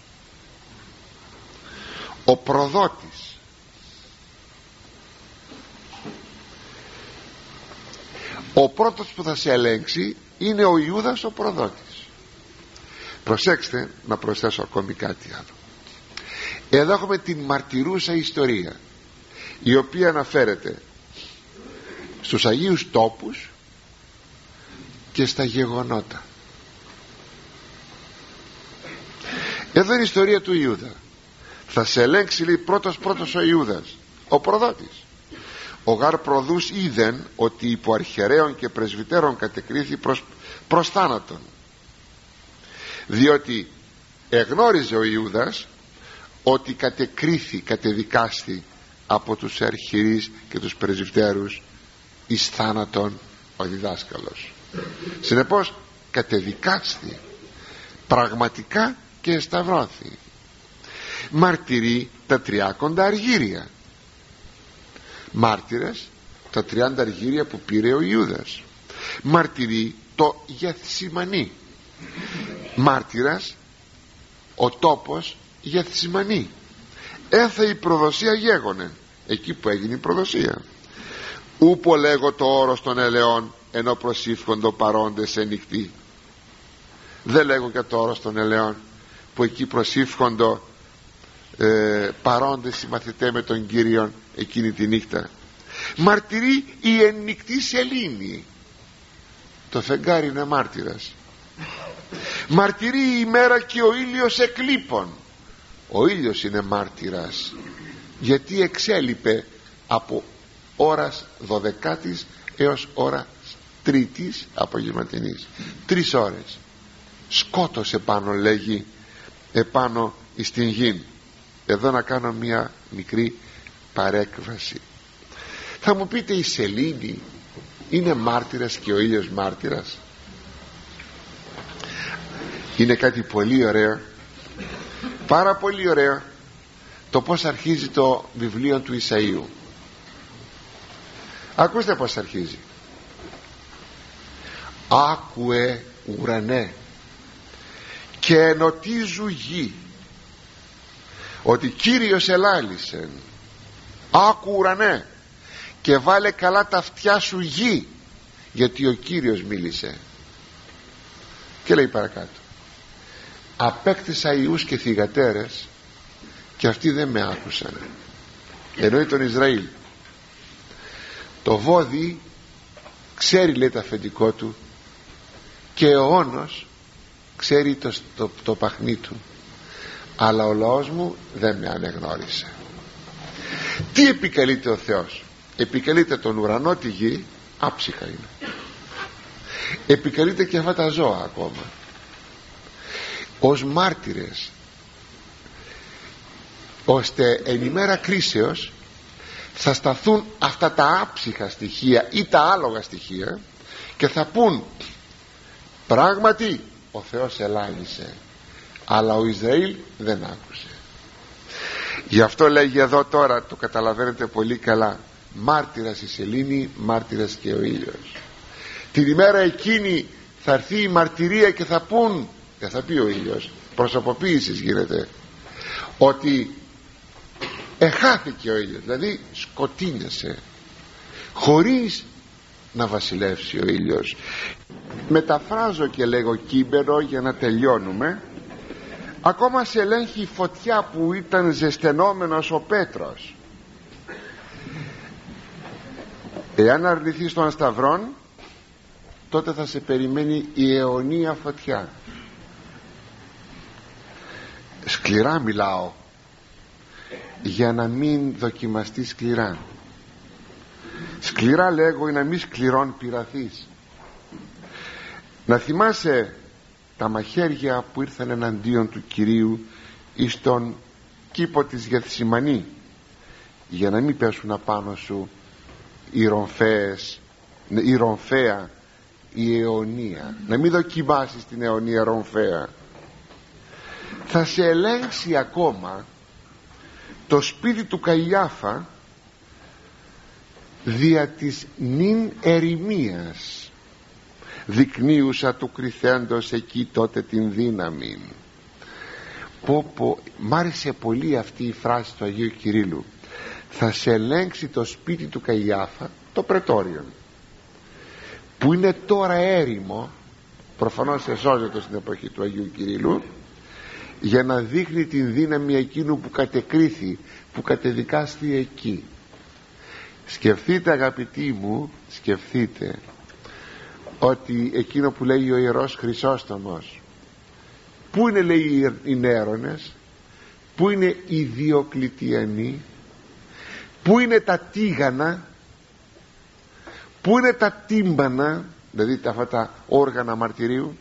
ο προδότης. Ο πρώτος που θα σε ελέγξει είναι ο Ιούδας ο προδότης. Προσέξτε, να προσθέσω ακόμη κάτι άλλο. Εδώ έχουμε την μαρτυρούσα ιστορία, η οποία αναφέρεται στους Αγίους Τόπους και στα γεγονότα. Εδώ είναι η ιστορία του Ιούδα. Θα σε ελέγξει, λέει, πρώτος ο Ιούδας, ο προδότης. Ο γάρ προδούς είδεν ότι υπό αρχιερέων και πρεσβυτέρων κατεκρίθη προς θάνατον, διότι εγνώριζε ο Ιούδας ότι κατεδικάστη από τους αρχιερείς και τους πρεσβυτέρους εις θάνατον ο διδάσκαλος. Συνεπώς κατεδικάστη πραγματικά και εσταυρώθη. Μαρτυρεί τα 30 αργύρια, μάρτυρες τα 30 αργύρια που πήρε ο Ιούδας. Μαρτυρεί το Γεθσιμανή, μάρτυρας ο τόπος Γεθσιμανή. Έθε η προδοσία γέγονε, εκεί που έγινε η προδοσία. Ούπο λέγω το όρος των ελαιών, ενώ προσήφχοντο παρόντες σε νυχτή. Δεν λέγω και το όρος των ελαιών, που εκεί προσήφχοντο παρόντες οι μαθητές με τον Κύριον εκείνη τη νύχτα. Μαρτυρεί η εννυχτή σελήνη, το φεγγάρι είναι μάρτυρας. Μαρτυρεί η ημέρα και ο ήλιος εκλείπων. Ο ήλιος είναι μάρτυρας, γιατί εξέλιπε από ώρας 12ης έως ώρα 3ης απογευματινής, 3 ώρες. Σκότωσε πάνω, λέγει, επάνω στην γη. Εδώ να κάνω μια μικρή παρέκβαση. Θα μου πείτε, η σελήνη είναι μάρτυρας και ο ήλιος μάρτυρας? Είναι κάτι πολύ ωραίο, πάρα πολύ ωραίο, το πως αρχίζει το βιβλίο του Ισαΐου. Ακούστε πως αρχίζει. Άκουε ουρανέ και ενωτίζου γη ότι Κύριος ελάλησεν. Άκου ουρανέ και βάλε καλά τα αυτιά σου γη, γιατί ο Κύριος μίλησε. Και λέει παρακάτω, απέκτησα ιούς και θυγατέρες και αυτοί δεν με άκουσαν. Εννοεί τον Ισραήλ. Το βόδι ξέρει, λέει, το αφεντικό του, και ο όνος ξέρει το παχνί του, αλλά ο λαός μου δεν με ανεγνώρισε. Τι επικαλείται ο Θεός? Επικαλείται τον ουρανό, τη γη, άψυχα είναι. Επικαλείται και αυτά τα ζώα ακόμα ως μάρτυρες, ώστε εν ημέρα κρίσεως θα σταθούν αυτά τα άψυχα στοιχεία ή τα άλογα στοιχεία και θα πούν: πράγματι ο Θεός ελάλησε, αλλά ο Ισραήλ δεν άκουσε. Γι' αυτό λέγει εδώ τώρα, το καταλαβαίνετε πολύ καλά, μάρτυρας η σελήνη, μάρτυρας και ο ήλιος. Την ημέρα εκείνη θα έρθει η μαρτυρία και θα πούν, δεν θα πει ο ήλιος, προσωποποίησης γίνεται, ότι εχάθηκε ο ήλιος, δηλαδή σκοτίνεσε, χωρίς να βασιλεύσει ο ήλιος. Μεταφράζω και λέγω κείμενο για να τελειώνουμε. Ακόμα σε ελέγχει η φωτιά που ήταν ζεστενόμενος ο Πέτρος. Εάν αρνηθείς τον σταυρόν, τότε θα σε περιμένει η αιωνία φωτιά. Σκληρά μιλάω, για να μην δοκιμαστεί σκληρά. Σκληρά λέγω για να μην σκληρών πειραθείς. Να θυμάσαι τα μαχαίρια που ήρθαν εναντίον του Κυρίου εις τον κήπο της Γεθσιμανή, για να μην πέσουν απάνω σου οι ρομφέες, η ρομφαία, η αιωνία, να μην δοκιμάσεις την αιωνία ρομφαία. Θα σε ελέγξει ακόμα το σπίτι του Καϊάφα δια της νυν ερημίας, δεικνύουσα του κρυθέντος εκεί τότε την δύναμη. Μ' άρεσε πολύ αυτή η φράση του Αγίου Κυρίλλου. Θα σε ελέγξει το σπίτι του Καϊάφα, το πρετόριο, που είναι τώρα έρημο, προφανώς εσώζεται στην εποχή του Αγίου Κυρίλλου, για να δείχνει την δύναμη εκείνου που κατεκρίθη, που κατεδικάστη εκεί. Σκεφτείτε, αγαπητοί μου, σκεφτείτε ότι εκείνο που λέει ο Ιερός Χρυσόστομος, πού είναι, λέει, οι Νέρονες, πού είναι οι Διοκλητιανοί, πού είναι τα τίγανα, πού είναι τα τύμπανα, δηλαδή αυτά τα όργανα μαρτυρίου?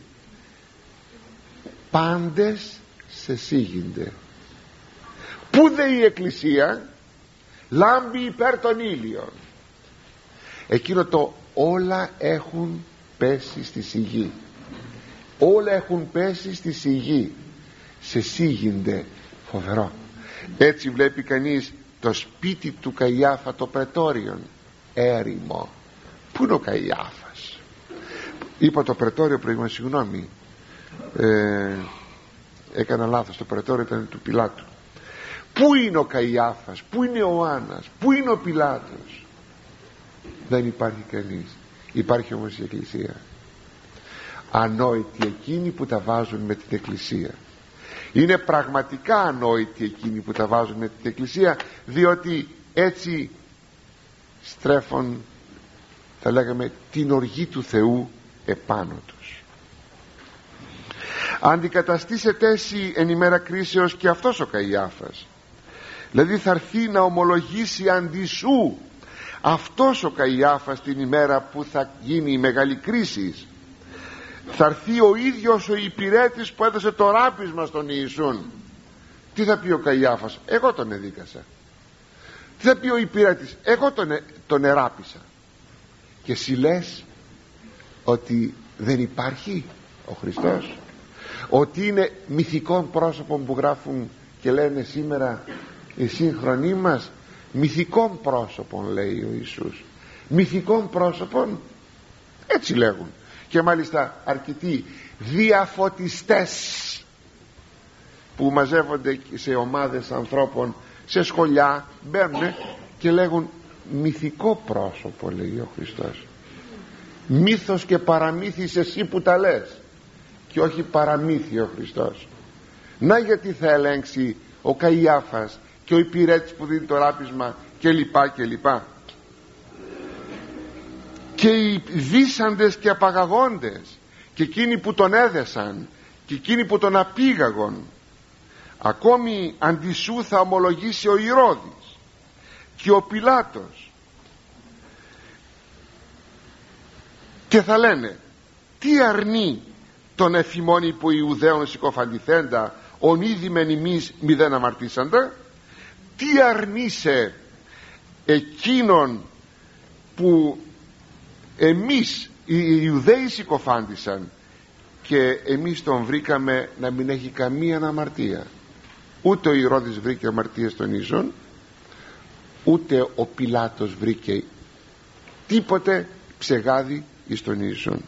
Πάντες σε σίγινται. Πού δε η Εκκλησία? Λάμπει υπέρ των ήλιων. Εκείνο το όλα έχουν πέσει στη σιγή, όλα έχουν πέσει στη σιγή, σε σίγινται. Φοβερό. Έτσι βλέπει κανείς το σπίτι του Καϊάφα, το πρετόριον, έρημο. Πού είναι ο Καϊάφας? Είπα το πρετόριο προηγούμενα, συγγνώμη, έκανα λάθος, το πρετόριο ήταν του Πιλάτου. Πού είναι ο Καϊάφας, πού είναι ο Άννας, πού είναι ο Πιλάτος? Δεν υπάρχει κανείς. Υπάρχει όμως η Εκκλησία. Ανόητοι εκείνοι που τα βάζουν με την Εκκλησία. Είναι πραγματικά ανόητοι εκείνοι που τα βάζουν με την Εκκλησία, διότι έτσι στρέφουν, θα λέγαμε, την οργή του Θεού επάνω τους. Αντικαταστήσεται έτσι εν ημέρα κρίσεως και αυτός ο Καϊάφας, δηλαδή θα έρθει να ομολογήσει αντί σου. Αυτός ο Καϊάφας την ημέρα που θα γίνει η μεγάλη κρίση, θα έρθει ο ίδιος ο υπηρέτης που έδωσε το ράπισμα στον Ιησούν. Τι θα πει ο Καϊάφας? Εγώ τον εδίκασα. Τι θα πει ο υπηρέτης? Εγώ τον εράπησα. Και εσύ λες ότι δεν υπάρχει ο Χριστός, ότι είναι μυθικό πρόσωπο που γράφουν και λένε σήμερα οι σύγχρονοί μας? Μυθικών πρόσωπων, λέει ο Ιησούς, μυθικών πρόσωπων, έτσι λέγουν. Και μάλιστα αρκετοί διαφωτιστές που μαζεύονται σε ομάδες ανθρώπων, σε σχολιά, μπαίνουν και λέγουν μυθικό πρόσωπο, λέει ο Χριστός. Μύθος και παραμύθις εσύ που τα λες, και όχι παραμύθι ο Χριστός. Να γιατί θα ελέγξει ο Καϊάφας και ο υπηρέτης που δίνει το ράπισμα και λοιπά και λοιπά, και οι δίσαντες και απαγαγόντες και εκείνοι που τον έδεσαν και εκείνοι που τον απήγαγον. Ακόμη αντισού θα ομολογήσει ο Ηρώδης και ο Πιλάτος και θα λένε, τι αρνεί τον εφημών υπό Ιουδαίων συκοφαντηθέντα, ον ήδη μεν ημείς μηδέν αμαρτήσαντα? Τι αρνήσε εκείνον που εμείς οι Ιουδαίοι συκοφάντησαν και εμείς τον βρήκαμε να μην έχει καμία αμαρτία? Ούτε ο Ηρώδης βρήκε αμαρτία στον Ιησούν, ούτε ο Πιλάτος βρήκε τίποτε ψεγάδι στον Ιησούν.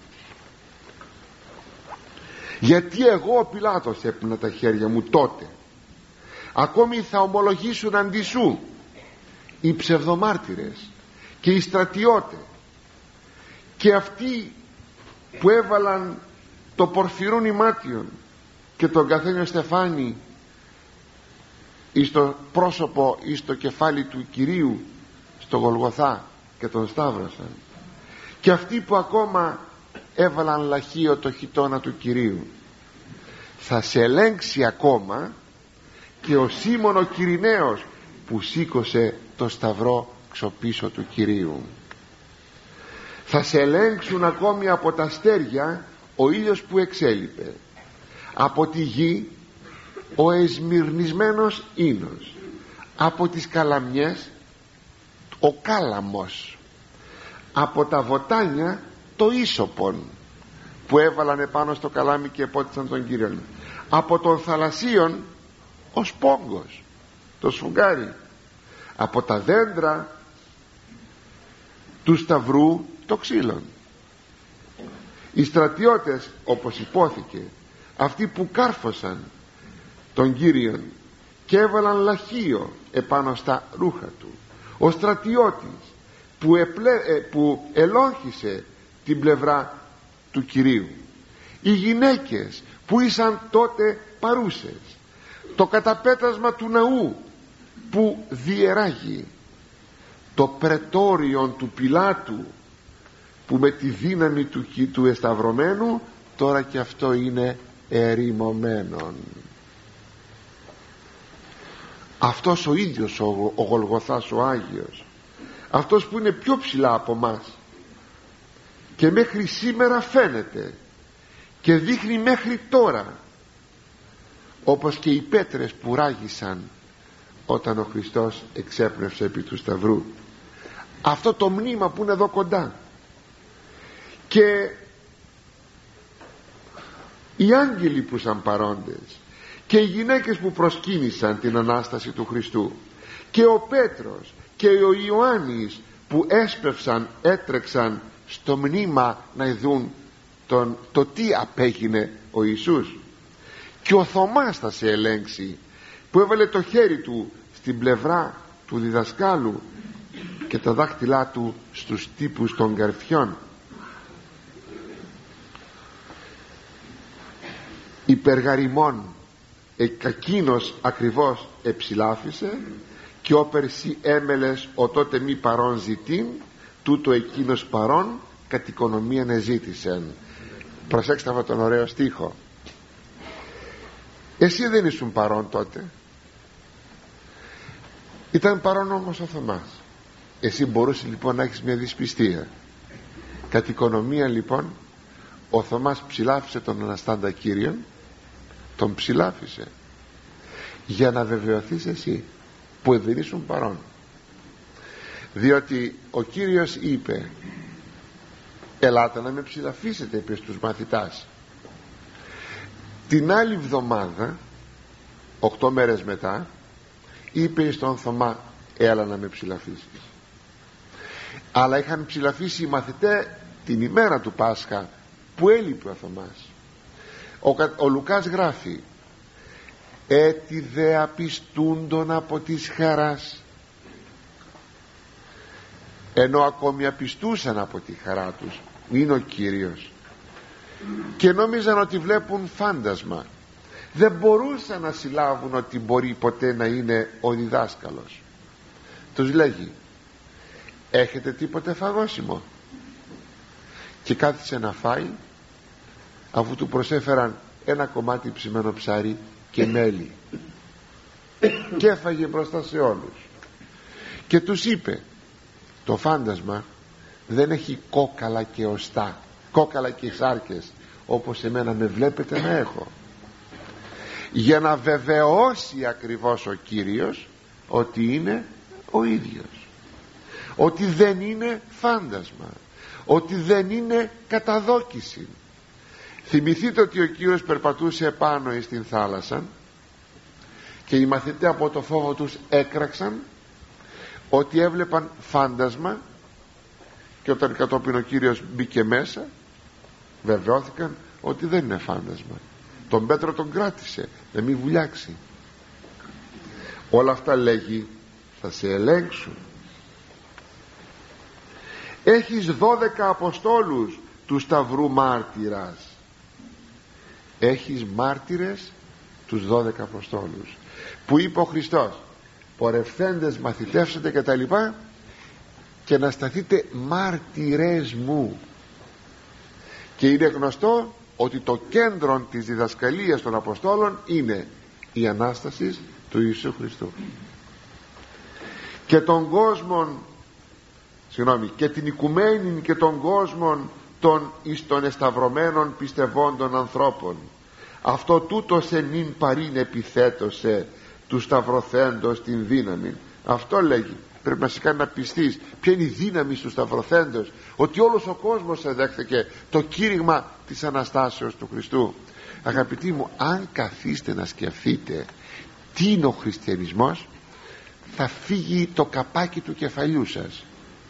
Γιατί εγώ ο Πιλάτος έπαιρνα τα χέρια μου τότε. Ακόμη θα ομολογήσουν αντί σου οι ψευδομάρτυρες και οι στρατιώτες και αυτοί που έβαλαν το πορφυρούν ημάτιον και τον καθένιο στεφάνι εις το πρόσωπο, εις το κεφάλι του Κυρίου στο Γολγοθά και τον σταύρωσαν, και αυτοί που ακόμα έβαλαν λαχείο το χιτώνα του Κυρίου. Θα σε ελέγξει ακόμα και ο Σίμων ο Κυριναίος που σήκωσε το σταυρό ξοπίσω του Κυρίου. Θα σε ελέγξουν ακόμη από τα αστέρια ο ήλιος που εξέλιπε, από τη γη ο εσμυρνισμένος ίνος, από τις καλαμιές ο κάλαμος, από τα βοτάνια το ίσωπον που έβαλαν επάνω στο καλάμι και επότισαν τον Κύριον, από των θαλασσίων ο σπόγκος, το σφουγγάρι, από τα δέντρα του σταυρού το ξύλον. Οι στρατιώτες, όπως υπόθηκε, αυτοί που κάρφωσαν τον Κύριον και έβαλαν λαχείο επάνω στα ρούχα του, ο στρατιώτης που ελόγχισε την πλευρά του Κυρίου, οι γυναίκες που ήσαν τότε παρούσες, το καταπέτασμα του ναού που διεράγει, το πρετόριον του Πιλάτου που με τη δύναμη του εσταυρωμένου τώρα και αυτό είναι ερημωμένον. Αυτός ο ίδιος ο Γολγοθάς ο Άγιος, αυτός που είναι πιο ψηλά από μας και μέχρι σήμερα φαίνεται και δείχνει μέχρι τώρα, όπως και οι πέτρες που ράγισαν όταν ο Χριστός εξέπνευσε επί του σταυρού, αυτό το μνήμα που είναι εδώ κοντά, και οι άγγελοι που ήταν παρόντες και οι γυναίκες που προσκύνησαν την Ανάσταση του Χριστού και ο Πέτρος και ο Ιωάννης που έσπευσαν, έτρεξαν στο μνήμα να δουν το τι απέγινε ο Ιησούς, και ο Θωμάς θα σε ελέγξει που έβαλε το χέρι του στην πλευρά του διδασκάλου και τα δάχτυλά του στους τύπους των καρφιών. Υπεργαριμών εκείνος ακριβώς εψηλάφισε και όπερσι έμελες ο τότε μη παρών ζητήν, τούτο εκείνος παρών κατ' οικονομίαν εζήτησεν. Προσέξτε αυτόν τον ωραίο στίχο. Εσύ δεν ήσουν παρών τότε, ήταν παρών όμως ο Θωμάς. Εσύ μπορούσε λοιπόν να έχεις μια δυσπιστία. Κατ' οικονομία λοιπόν ο Θωμάς ψηλάφισε τον Αναστάντα Κύριον, τον ψηλάφισε για να βεβαιωθείς εσύ που δεν ήσουν παρών, διότι ο Κύριος είπε ελάτε να με ψηλαφίσετε είπε στους μαθητάς. Την άλλη εβδομάδα 8 μέρες μετά είπε στον Θωμά έλα να με ψηλαφίσεις. Αλλά είχαν ψηλαφίσει οι μαθητές την ημέρα του Πάσχα που έλειπε ο Θωμάς. Ο Λουκάς γράφει έτι δε απιστούντον από της χαράς, ενώ ακόμη απιστούσαν από τη χαρά τους, είναι ο Κύριος, και νόμιζαν ότι βλέπουν φάντασμα, δεν μπορούσαν να συλλάβουν ότι μπορεί ποτέ να είναι ο διδάσκαλος. Τους λέγει, έχετε τίποτε φαγώσιμο? Και κάθισε να φάει, αφού του προσέφεραν ένα κομμάτι ψημένο ψάρι και μέλι, και έφαγε μπροστά σε όλους και τους είπε, το φάντασμα δεν έχει κόκαλα και οστά, κόκαλα και σάρκες όπως εμένα με βλέπετε να έχω, για να βεβαιώσει ακριβώς ο Κύριος ότι είναι ο ίδιος, ότι δεν είναι φάντασμα, ότι δεν είναι καταδόκιση. Θυμηθείτε ότι ο Κύριος περπατούσε επάνω στην θάλασσα και οι μαθητές από το φόβο τους έκραξαν ότι έβλεπαν φάντασμα, και όταν κατόπιν ο Κύριος μπήκε μέσα βεβαιώθηκαν ότι δεν είναι φάντασμα. Τον Πέτρο τον κράτησε να μην βουλιάξει. Όλα αυτά λέγει θα σε ελέγξουν. Έχεις 12 αποστόλους του Σταυρού μάρτυρας. Έχεις μάρτυρες τους 12 αποστόλους που είπε ο Χριστός, πορευθέντες μαθητεύσετε και τα λοιπά, και να σταθείτε μάρτυρες μου. Και είναι γνωστό ότι το κέντρο της διδασκαλίας των Αποστόλων είναι η Ανάσταση του Ιησού Χριστού, και τον κόσμο, και την οικουμένη και τον κόσμο των εις των εσταυρωμένων πιστευόντων ανθρώπων. Αυτό τούτος ενήν παρήν επιθέτωσε του σταυρωθέντος την δύναμη. Αυτό λέγει, πρέπει να σε κάνει να πιστείς ποια είναι η δύναμη του σταυρωθέντος, ότι όλος ο κόσμος εδέχθηκε το κήρυγμα της Αναστάσεως του Χριστού. Αγαπητοί μου, αν καθίστε να σκεφτείτε τι είναι ο χριστιανισμός, θα φύγει το καπάκι του κεφαλιού σας.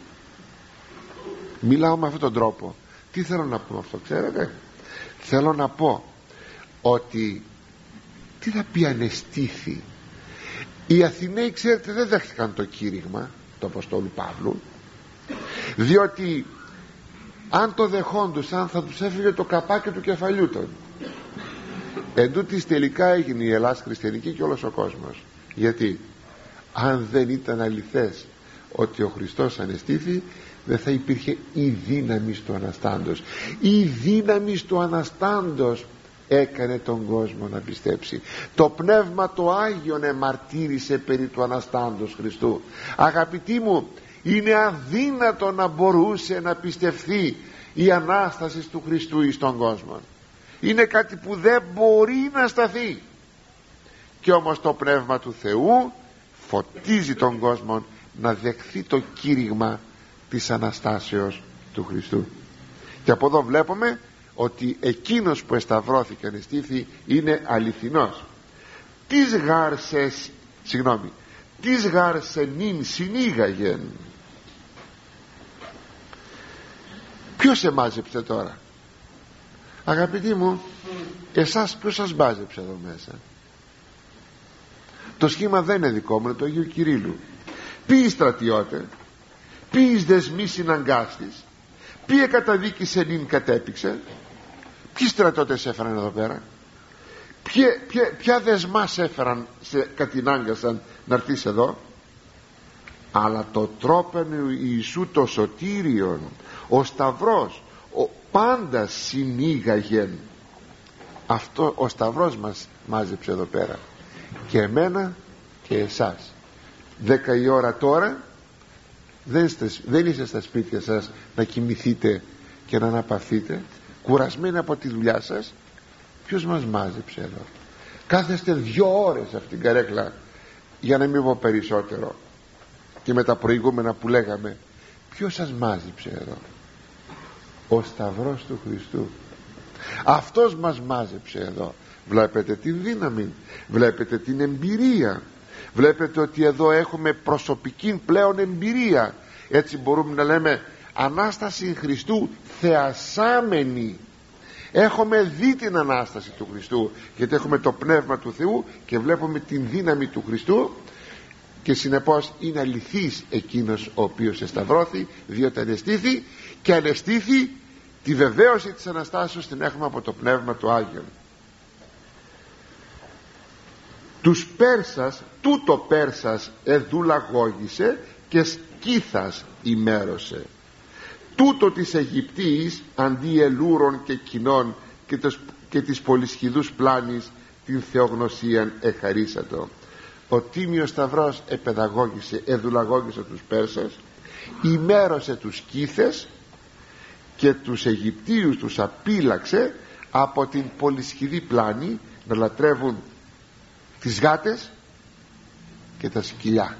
Μιλάω με αυτόν τον τρόπο. Τι θέλω να πω αυτό, ξέρετε? Θέλω να πω ότι τι θα πει ανεστήθη. Οι Αθηναίοι, ξέρετε, δεν δέχτηκαν το κήρυγμα του Αποστόλου Παύλου, διότι αν το δεχόντουσαν θα τους έφυγε το καπάκι του κεφαλιού των. Εντούτοις τελικά έγινε η Ελλάς χριστιανική και όλος ο κόσμος. Γιατί αν δεν ήταν αληθές ότι ο Χριστός ανεστήθη, δεν θα υπήρχε η δύναμη του Αναστάντος. Η δύναμη του Αναστάντος έκανε τον κόσμο να πιστέψει. Το Πνεύμα το Άγιον εμαρτύρησε περί του Αναστάντος Χριστού. Αγαπητοί μου, είναι αδύνατο να μπορούσε να πιστευθεί η Ανάσταση του Χριστού εις τον κόσμο. Είναι κάτι που δεν μπορεί να σταθεί. Και όμως το Πνεύμα του Θεού φωτίζει τον κόσμο να δεχθεί το κήρυγμα της Αναστάσεως του Χριστού. Και από εδώ βλέπουμε ότι εκείνος που εσταυρώθηκε ανεστήθη είναι αληθινός. Τις γάρσενήν συνήγαγεν. Ποιος σε μάζεψε τώρα? Αγαπητοί μου, εσάς ποιος σας μάζεψε εδώ μέσα? Το σχήμα δεν είναι δικό μου, είναι το Αγίου Κυρίλλου. Ποιοι στρατιώτε, ποιοι δεσμοί συναγκάστης, ποιοι καταδίκησεν ειν κατέπηξε? Ποιοι στρατιώτες έφεραν εδώ πέρα? Ποια δεσμά σε έφεραν, σε κατηνάγκασαν να έρθεις εδώ? Αλλά το τρόπεν Ιησού το σωτήριον, ο Σταυρός, ο πάντα συνήγαγεν. Αυτό ο Σταυρός μας μάζεψε εδώ πέρα, και εμένα και εσάς. 10 η ώρα τώρα δεν είστε στα σπίτια σας να κοιμηθείτε και να αναπαυθείτε κουρασμένοι από τη δουλειά σας. Ποιος μας μάζεψε εδώ? Κάθεστε 2 ώρες αυτήν την καρέκλα, για να μην πω περισσότερο, και με τα προηγούμενα που λέγαμε. Ποιος σας μάζεψε εδώ? Ο Σταυρός του Χριστού. Αυτός μας μάζεψε εδώ. Βλέπετε την δύναμη, βλέπετε την εμπειρία, βλέπετε ότι εδώ έχουμε προσωπική πλέον εμπειρία. Έτσι μπορούμε να λέμε Ανάσταση Χριστού θεασάμενη. Έχουμε δει την Ανάσταση του Χριστού, γιατί έχουμε το Πνεύμα του Θεού και βλέπουμε την δύναμη του Χριστού, και συνεπώς είναι αληθής εκείνος ο οποίος εσταυρώθη, διότι ανεστήθη, και ανεστήθη τη βεβαίωση της Αναστάσεως την έχουμε από το Πνεύμα του Άγιον. τους Πέρσας, τούτο Πέρσας εδουλαγώγησε και Σκύθας ημέρωσε, τούτο της Αιγυπτίης αντί ελούρων και κοινών και της πολυσχηδούς πλάνης την θεογνωσίαν εχαρίσατο. Ο Τίμιος Σταυρός επαιδαγώγησε, εδουλαγώγησε τους Πέρσας, ημέρωσε τους Σκύθες και τους Αιγυπτίους τους απείλαξε από την πολυσχηδή πλάνη να λατρεύουν τις γάτες και τα σκυλιά.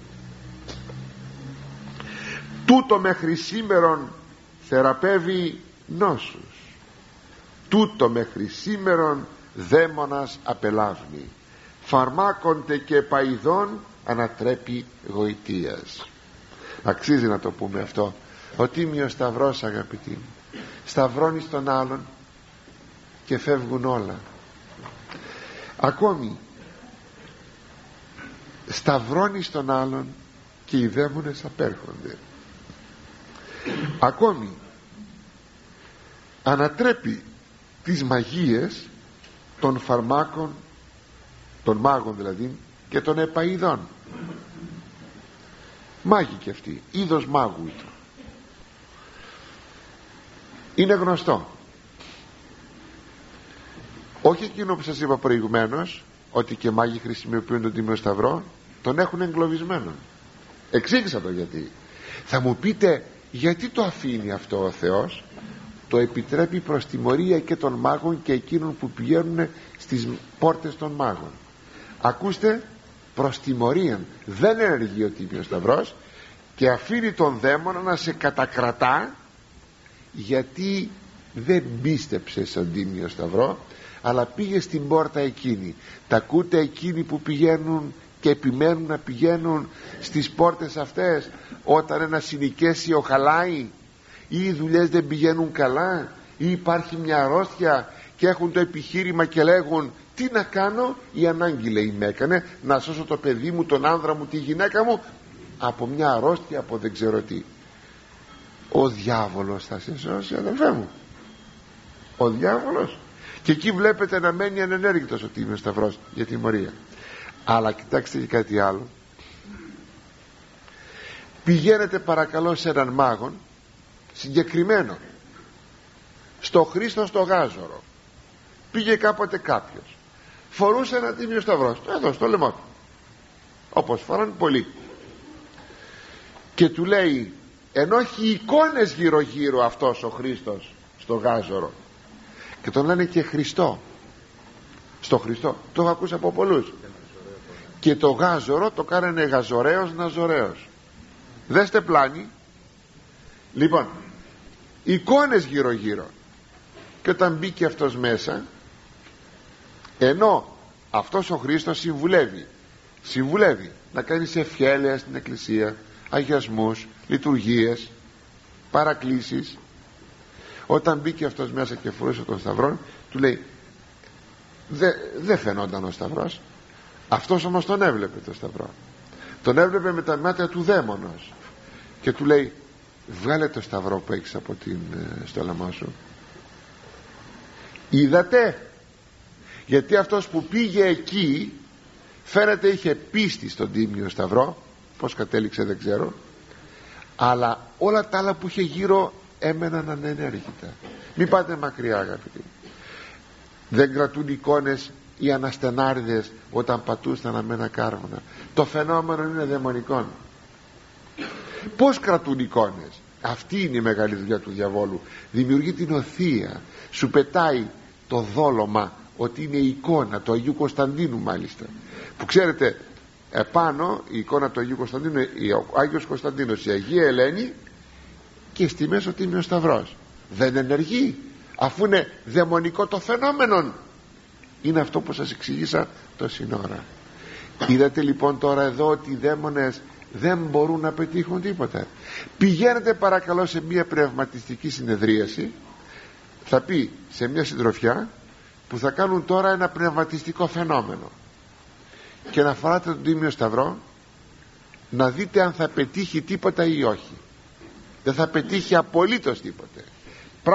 Τούτο μέχρι σήμερον θεραπεύει νόσους, τούτο μέχρι σήμερον δαίμονας απελάβνει, φαρμάκονται και παϊδών ανατρέπει γοητείας. Αξίζει να το πούμε αυτό. Ο Τίμιος Σταυρός, αγαπητοί μου, σταυρώνει τον άλλον και φεύγουν όλα. Ακόμη σταυρώνει τον άλλον και οι δαίμονες απέρχονται. Ακόμη ανατρέπει τις μαγείες των φαρμάκων, των μάγων δηλαδή, και των επαειδών. Μάγοι και αυτοί, είδος μάγου ήταν. Είναι γνωστό, όχι εκείνο που σας είπα προηγουμένως, ότι και μάγοι χρησιμοποιούν τον Τίμιο Σταυρό, τον έχουν εγκλωβισμένο. Εξήγησα το γιατί. Θα μου πείτε, γιατί το αφήνει αυτό ο Θεός? Το επιτρέπει προς τιμωρία και των μάγων και εκείνων που πηγαίνουν στις πόρτες των μάγων. Ακούστε, προς τιμωρία. Δεν ενεργεί ο Τίμιος Σταυρός και αφήνει τον δαίμονα να σε κατακρατά, γιατί δεν πίστεψε στον Τίμιο Σταυρό, αλλά πήγε στην πόρτα εκείνη. Τα ακούτε εκείνοι που πηγαίνουν και επιμένουν να πηγαίνουν στις πόρτες αυτές όταν ένα συνοικέσιο χαλάει, ή οι δουλειές δεν πηγαίνουν καλά, ή υπάρχει μια αρρώστια και έχουν το επιχείρημα και λέγουν τι να κάνω? Η ανάγκη, λέει, με έκανε να σώσω το παιδί μου, τον άνδρα μου, τη γυναίκα μου από μια αρρώστια, από δεν ξέρω τι. Ο διάβολος θα σε σώσει, αδελφέ μου, ο διάβολος. Και εκεί βλέπετε να μένει ανενέργητος ο Τίμιος Σταυρός για τιμωρία. Αλλά κοιτάξτε και κάτι άλλο. Πηγαίνετε παρακαλώ σε έναν μάγον συγκεκριμένο, στο Χρήστο στο Γάζορο. Πήγε κάποτε κάποιος, φορούσε ένα Τίμιο Σταυρό εδώ στο λαιμό του, όπως φοράνε πολλοί, και του λέει, ενώ έχει εικόνες γύρω γύρω αυτός ο Χρήστος στο Γάζορο, και τον λένε και Χριστό, στο Χριστό, το έχω ακούσει από πολλούς, και το Γάζορο το κάνανε Γαζοραίος Ναζοραίος. Δέστε πλάνη. Λοιπόν, εικόνες γύρω γύρω, και όταν μπήκε αυτός μέσα, ενώ αυτός ο Χριστός συμβουλεύει να κάνεις ευχέλαια στην εκκλησία, αγιασμούς, λειτουργίες, παρακλήσεις, όταν μπήκε αυτός μέσα και φορούσε τον Σταυρό, του λέει, δεν φαινόταν ο Σταυρός. Αυτός όμως τον έβλεπε το Σταυρό, τον έβλεπε με τα μάτια του δαίμονος, και του λέει, βγάλε το Σταυρό που έχεις από την στόλαμά σου. Είδατε? Γιατί αυτός που πήγε εκεί φαίνεται είχε πίστη στον Τίμιο Σταυρό, πως κατέληξε δεν ξέρω, αλλά όλα τα άλλα που είχε γύρω έμεναν ανενέργητα. Μην πάτε μακριά, αγαπητοί. Δεν κρατούν εικόνες οι αναστενάριδες όταν πατούσαν αμένα κάρβουνα? Το φαινόμενο είναι δαιμονικό. Πως κρατούν εικόνες? Αυτή είναι η μεγάλη δουλειά του διαβόλου. Δημιουργεί την οθεία, σου πετάει το δόλωμα ότι είναι η εικόνα του Αγίου Κωνσταντίνου, μάλιστα, που ξέρετε επάνω η εικόνα του Αγίου Κωνσταντίνου, ο Άγιος Κωνσταντίνος, η Αγία Ελένη, και στη μέση ο Τίμιος Σταυρός. Δεν ενεργεί, αφού είναι δαιμονικό το φαινόμενο. Είναι αυτό που σας εξηγήσα τόση ώρα. Είδατε λοιπόν τώρα εδώ ότι οι δαίμονες δεν μπορούν να πετύχουν τίποτα. Πηγαίνετε παρακαλώ σε μια πνευματιστική συνεδρίαση, θα πει σε μια συντροφιά που θα κάνουν τώρα ένα πνευματιστικό φαινόμενο, και να φοράτε τον Τίμιο Σταυρό, να δείτε αν θα πετύχει τίποτα ή όχι. Δεν θα πετύχει απολύτως τίποτε.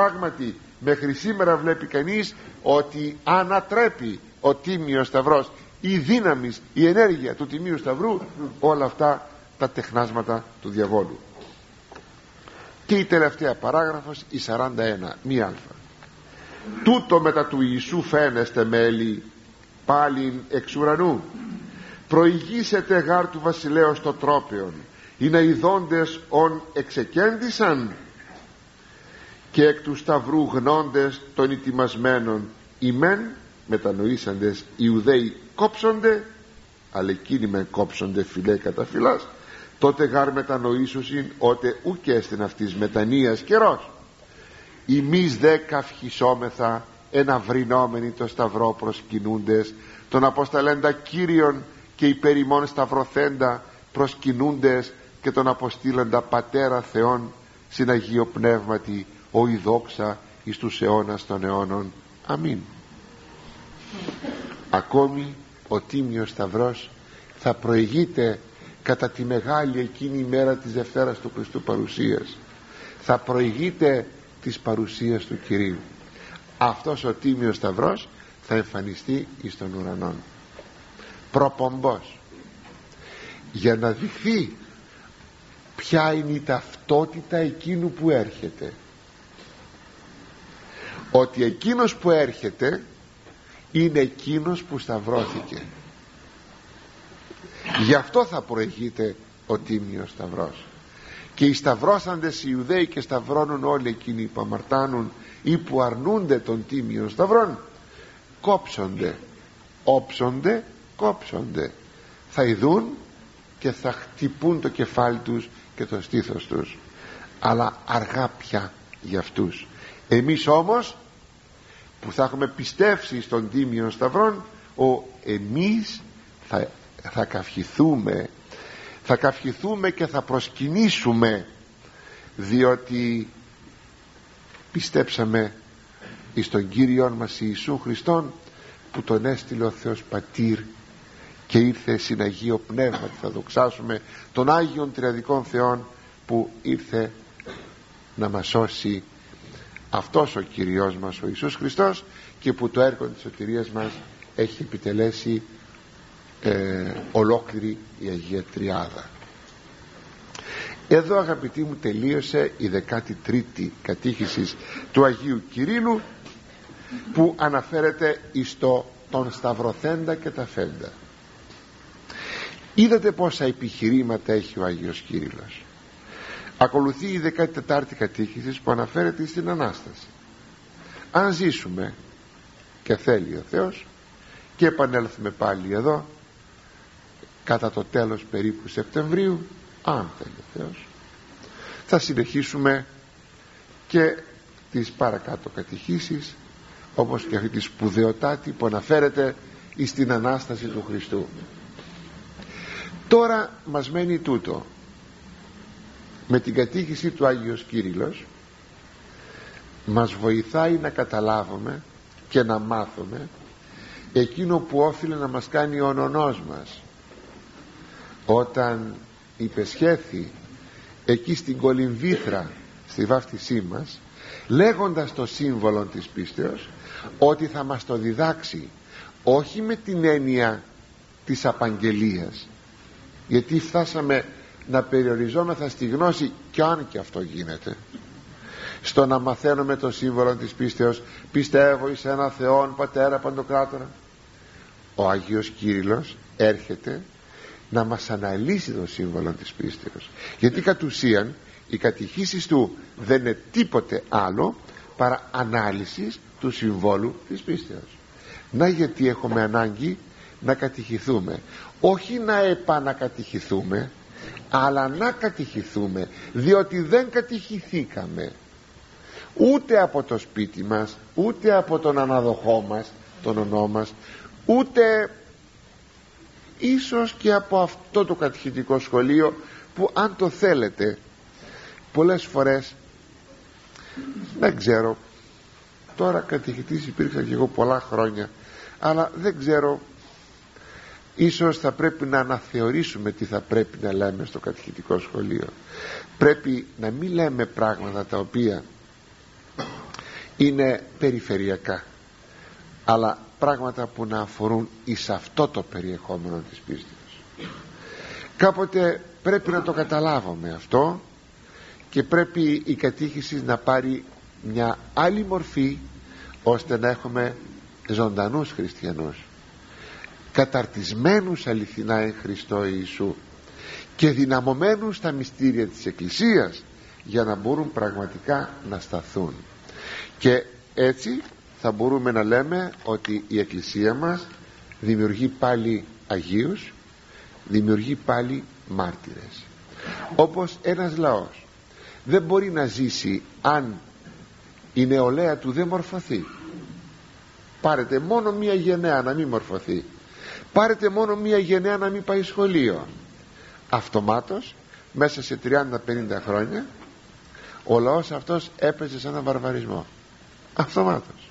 Πράγματι μέχρι σήμερα βλέπει κανείς ότι ανατρέπει ο Τίμιος Σταυρός η δύναμη, η ενέργεια του Τιμίου Σταυρού, όλα αυτά τα τεχνάσματα του διαβόλου. Και η τελευταία παράγραφος, η 41, μία αλφα. Τούτο μετά του Ιησού φαίνεστε μέλη πάλιν εξ ουρανού, προηγήσετε γάρ του βασιλέως το τρόπεον, ή να ειδώντες ον εξεκέντησαν, και εκ του σταυρού γνώντες των ετοιμασμένων, ημέν μετανοήσαντες Ιουδαίοι κόψονται, αλλά εκείνοι μεν κόψονται φιλέ κατά φυλάς, τότε γάρ μετανοήσουσιν ότε ούκε στην αυτής μετανοίας καιρός. Εμείς δε καυχισόμεθα εναυρινόμενοι το σταυρό προσκυνούντες, τον αποσταλέντα Κύριον και υπερημών σταυρωθέντα προσκυνούντες, και τον αποστήλεντα Πατέρα Θεόν συν Αγίο Πνεύματι, ο η δόξα εις τους αιώνας των αιώνων. Αμήν. Ακόμη ο Τίμιος Σταυρός θα προηγείται κατά τη μεγάλη εκείνη ημέρα της Δευτέρας του Χριστού παρουσίας, θα προηγείται της παρουσίας του Κυρίου. Αυτός ο Τίμιος Σταυρός θα εμφανιστεί εις των ουρανών προπομπός, για να δειχθεί ποια είναι η ταυτότητα εκείνου που έρχεται, ότι εκείνος που έρχεται είναι εκείνος που σταυρώθηκε. Γι' αυτό θα προηγείται ο Τίμιος Σταυρός. Και οι σταυρώσαντες οι Ιουδαίοι, και σταυρώνουν όλοι εκείνοι που αμαρτάνουν ή που αρνούνται τον Τίμιο Σταυρών, κόψονται, όψονται, κόψονται, θα ειδούν και θα χτυπούν το κεφάλι τους και το στήθος τους, αλλά αργά πια για αυτούς. Εμείς όμως που θα έχουμε πιστέψει στον Τίμιο Σταυρόν, εμείς θα καυχηθούμε και θα προσκυνήσουμε, διότι πιστέψαμε εις τον Κύριον μας Ιησού Χριστόν, που τον έστειλε ο Θεός Πατήρ και ήρθε συν Αγίο Πνεύμα. Θα δοξάσουμε τον Άγιον Τριαδικών Θεών που ήρθε να μας σώσει, αυτός ο Κυριός μας ο Ιησούς Χριστός, και που το έργο της σωτηρίας μας έχει επιτελέσει ολόκληρη η Αγία Τριάδα. Εδώ, αγαπητοί μου, τελείωσε η 13η κατήχηση του Αγίου Κυρίλλου, που αναφέρεται εις τον Σταυρωθέντα και τα Φέντα. Είδατε πόσα επιχειρήματα έχει ο Άγιος Κύριλλος. Ακολουθεί η 14η κατήχηση που αναφέρεται στην Ανάσταση. Αν ζήσουμε και θέλει ο Θεός και επανέλθουμε πάλι εδώ κατά το τέλος περίπου Σεπτεμβρίου, αν θέλει ο Θεός, θα συνεχίσουμε και τις παρακάτω κατηχήσεις, όπως και αυτή τη σπουδαιοτάτη που αναφέρεται στην Ανάσταση του Χριστού. Τώρα μας μένει τούτο: με την κατήχηση του Άγιος Κύριλλος μας βοηθάει να καταλάβουμε και να μάθουμε εκείνο που όφιλε να μας κάνει ο νονός μας όταν υπεσχέθη εκεί στην Κολυμβήθρα, στη βάφτισή μας, λέγοντας το σύμβολο της πίστεως, ότι θα μας το διδάξει όχι με την έννοια της απαγγελίας, γιατί φτάσαμε να περιοριζόμεθα στη γνώση, κι αν και αυτό γίνεται, στο να μαθαίνουμε το σύμβολο της πίστεως, πιστεύω εις ένα Θεόν Πατέρα Παντοκράτορα. Ο Άγιος Κύριλλος έρχεται να μας αναλύσει το σύμβολο της πίστεως, γιατί κατ' ουσίαν οι κατηχήσεις του δεν είναι τίποτε άλλο παρά ανάλυση του συμβόλου της πίστεως. Να γιατί έχουμε ανάγκη να κατηχηθούμε, όχι να επανακατηχηθούμε, αλλά να κατηχηθούμε, διότι δεν κατηχηθήκαμε ούτε από το σπίτι μας, ούτε από τον αναδοχό μας, τον ονό μας, ούτε ίσως και από αυτό το κατηχητικό σχολείο που, αν το θέλετε, πολλές φορές, δεν ξέρω, τώρα κατηχητής υπήρξα και εγώ πολλά χρόνια, αλλά δεν ξέρω, ίσως θα πρέπει να αναθεωρήσουμε τι θα πρέπει να λέμε στο κατηχητικό σχολείο. Πρέπει να μην λέμε πράγματα τα οποία είναι περιφερειακά, αλλά πράγματα που να αφορούν εις αυτό το περιεχόμενο της πίστης. Κάποτε πρέπει να το καταλάβουμε αυτό και πρέπει η κατήχηση να πάρει μια άλλη μορφή, ώστε να έχουμε ζωντανούς χριστιανούς, καταρτισμένους αληθινά εν Χριστώ Ιησού και δυναμωμένους στα μυστήρια της Εκκλησίας, για να μπορούν πραγματικά να σταθούν. Και έτσι θα μπορούμε να λέμε ότι η Εκκλησία μας δημιουργεί πάλι Αγίους, δημιουργεί πάλι μάρτυρες. Όπως ένας λαός δεν μπορεί να ζήσει αν η νεολαία του δεν μορφωθεί. Πάρετε μόνο μία γενναία να μην μορφωθεί, πάρετε μόνο μία γενναία να μην πάει σχολείο, αυτομάτως μέσα σε 30-50 χρόνια ο λαός αυτός έπαιζε σε έναν βαρβαρισμό. Αυτομάτως.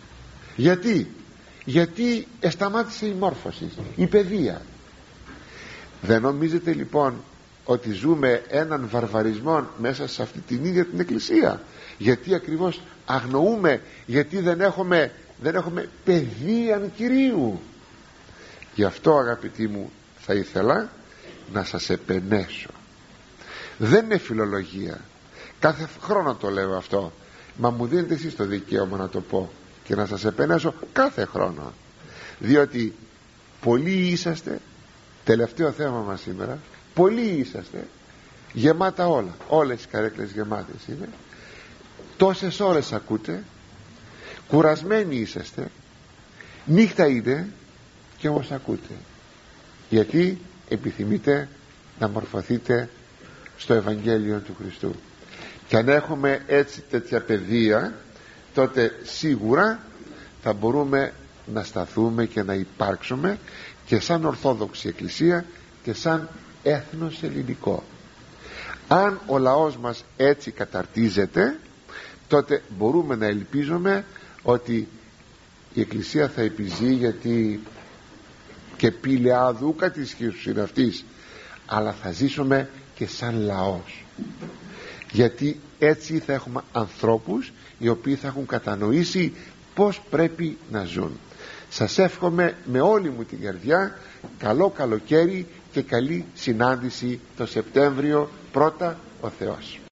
Γιατί σταμάτησε η μόρφωση, η παιδεία. Δεν νομίζετε λοιπόν ότι ζούμε έναν βαρβαρισμό μέσα σε αυτή την ίδια την Εκκλησία? Γιατί ακριβώς αγνοούμε, γιατί δεν έχουμε παιδείαν Κυρίου. Γι' αυτό, αγαπητοί μου, θα ήθελα να σας επενέσω. Δεν είναι φιλολογία, κάθε χρόνο το λέω αυτό, μα μου δίνετε εσείς το δικαίωμα να το πω και να σας επενέσω κάθε χρόνο, διότι πολλοί είσαστε, τελευταίο θέμα μας σήμερα, πολλοί είσαστε, γεμάτα όλα, όλες οι καρέκλες γεμάτες είναι, τόσες ώρες ακούτε, κουρασμένοι είσαστε, νύχτα είναι και όμως ακούτε. Γιατί επιθυμείτε να μορφωθείτε στο Ευαγγέλιο του Χριστού. Και αν έχουμε έτσι τέτοια παιδεία, τότε σίγουρα θα μπορούμε να σταθούμε και να υπάρξουμε και σαν Ορθόδοξη Εκκλησία και σαν έθνος ελληνικό. Αν ο λαός μας έτσι καταρτίζεται, τότε μπορούμε να ελπίζουμε ότι η Εκκλησία θα επιζεί, γιατί και πηλεάδου κάτι ισχύσους είναι αυτής, αλλά θα ζήσουμε και σαν λαός, γιατί έτσι θα έχουμε ανθρώπους οι οποίοι θα έχουν κατανοήσει πως πρέπει να ζουν. Σας εύχομαι με όλη μου την καρδιά καλό καλοκαίρι και καλή συνάντηση το Σεπτέμβριο, πρώτα ο Θεός.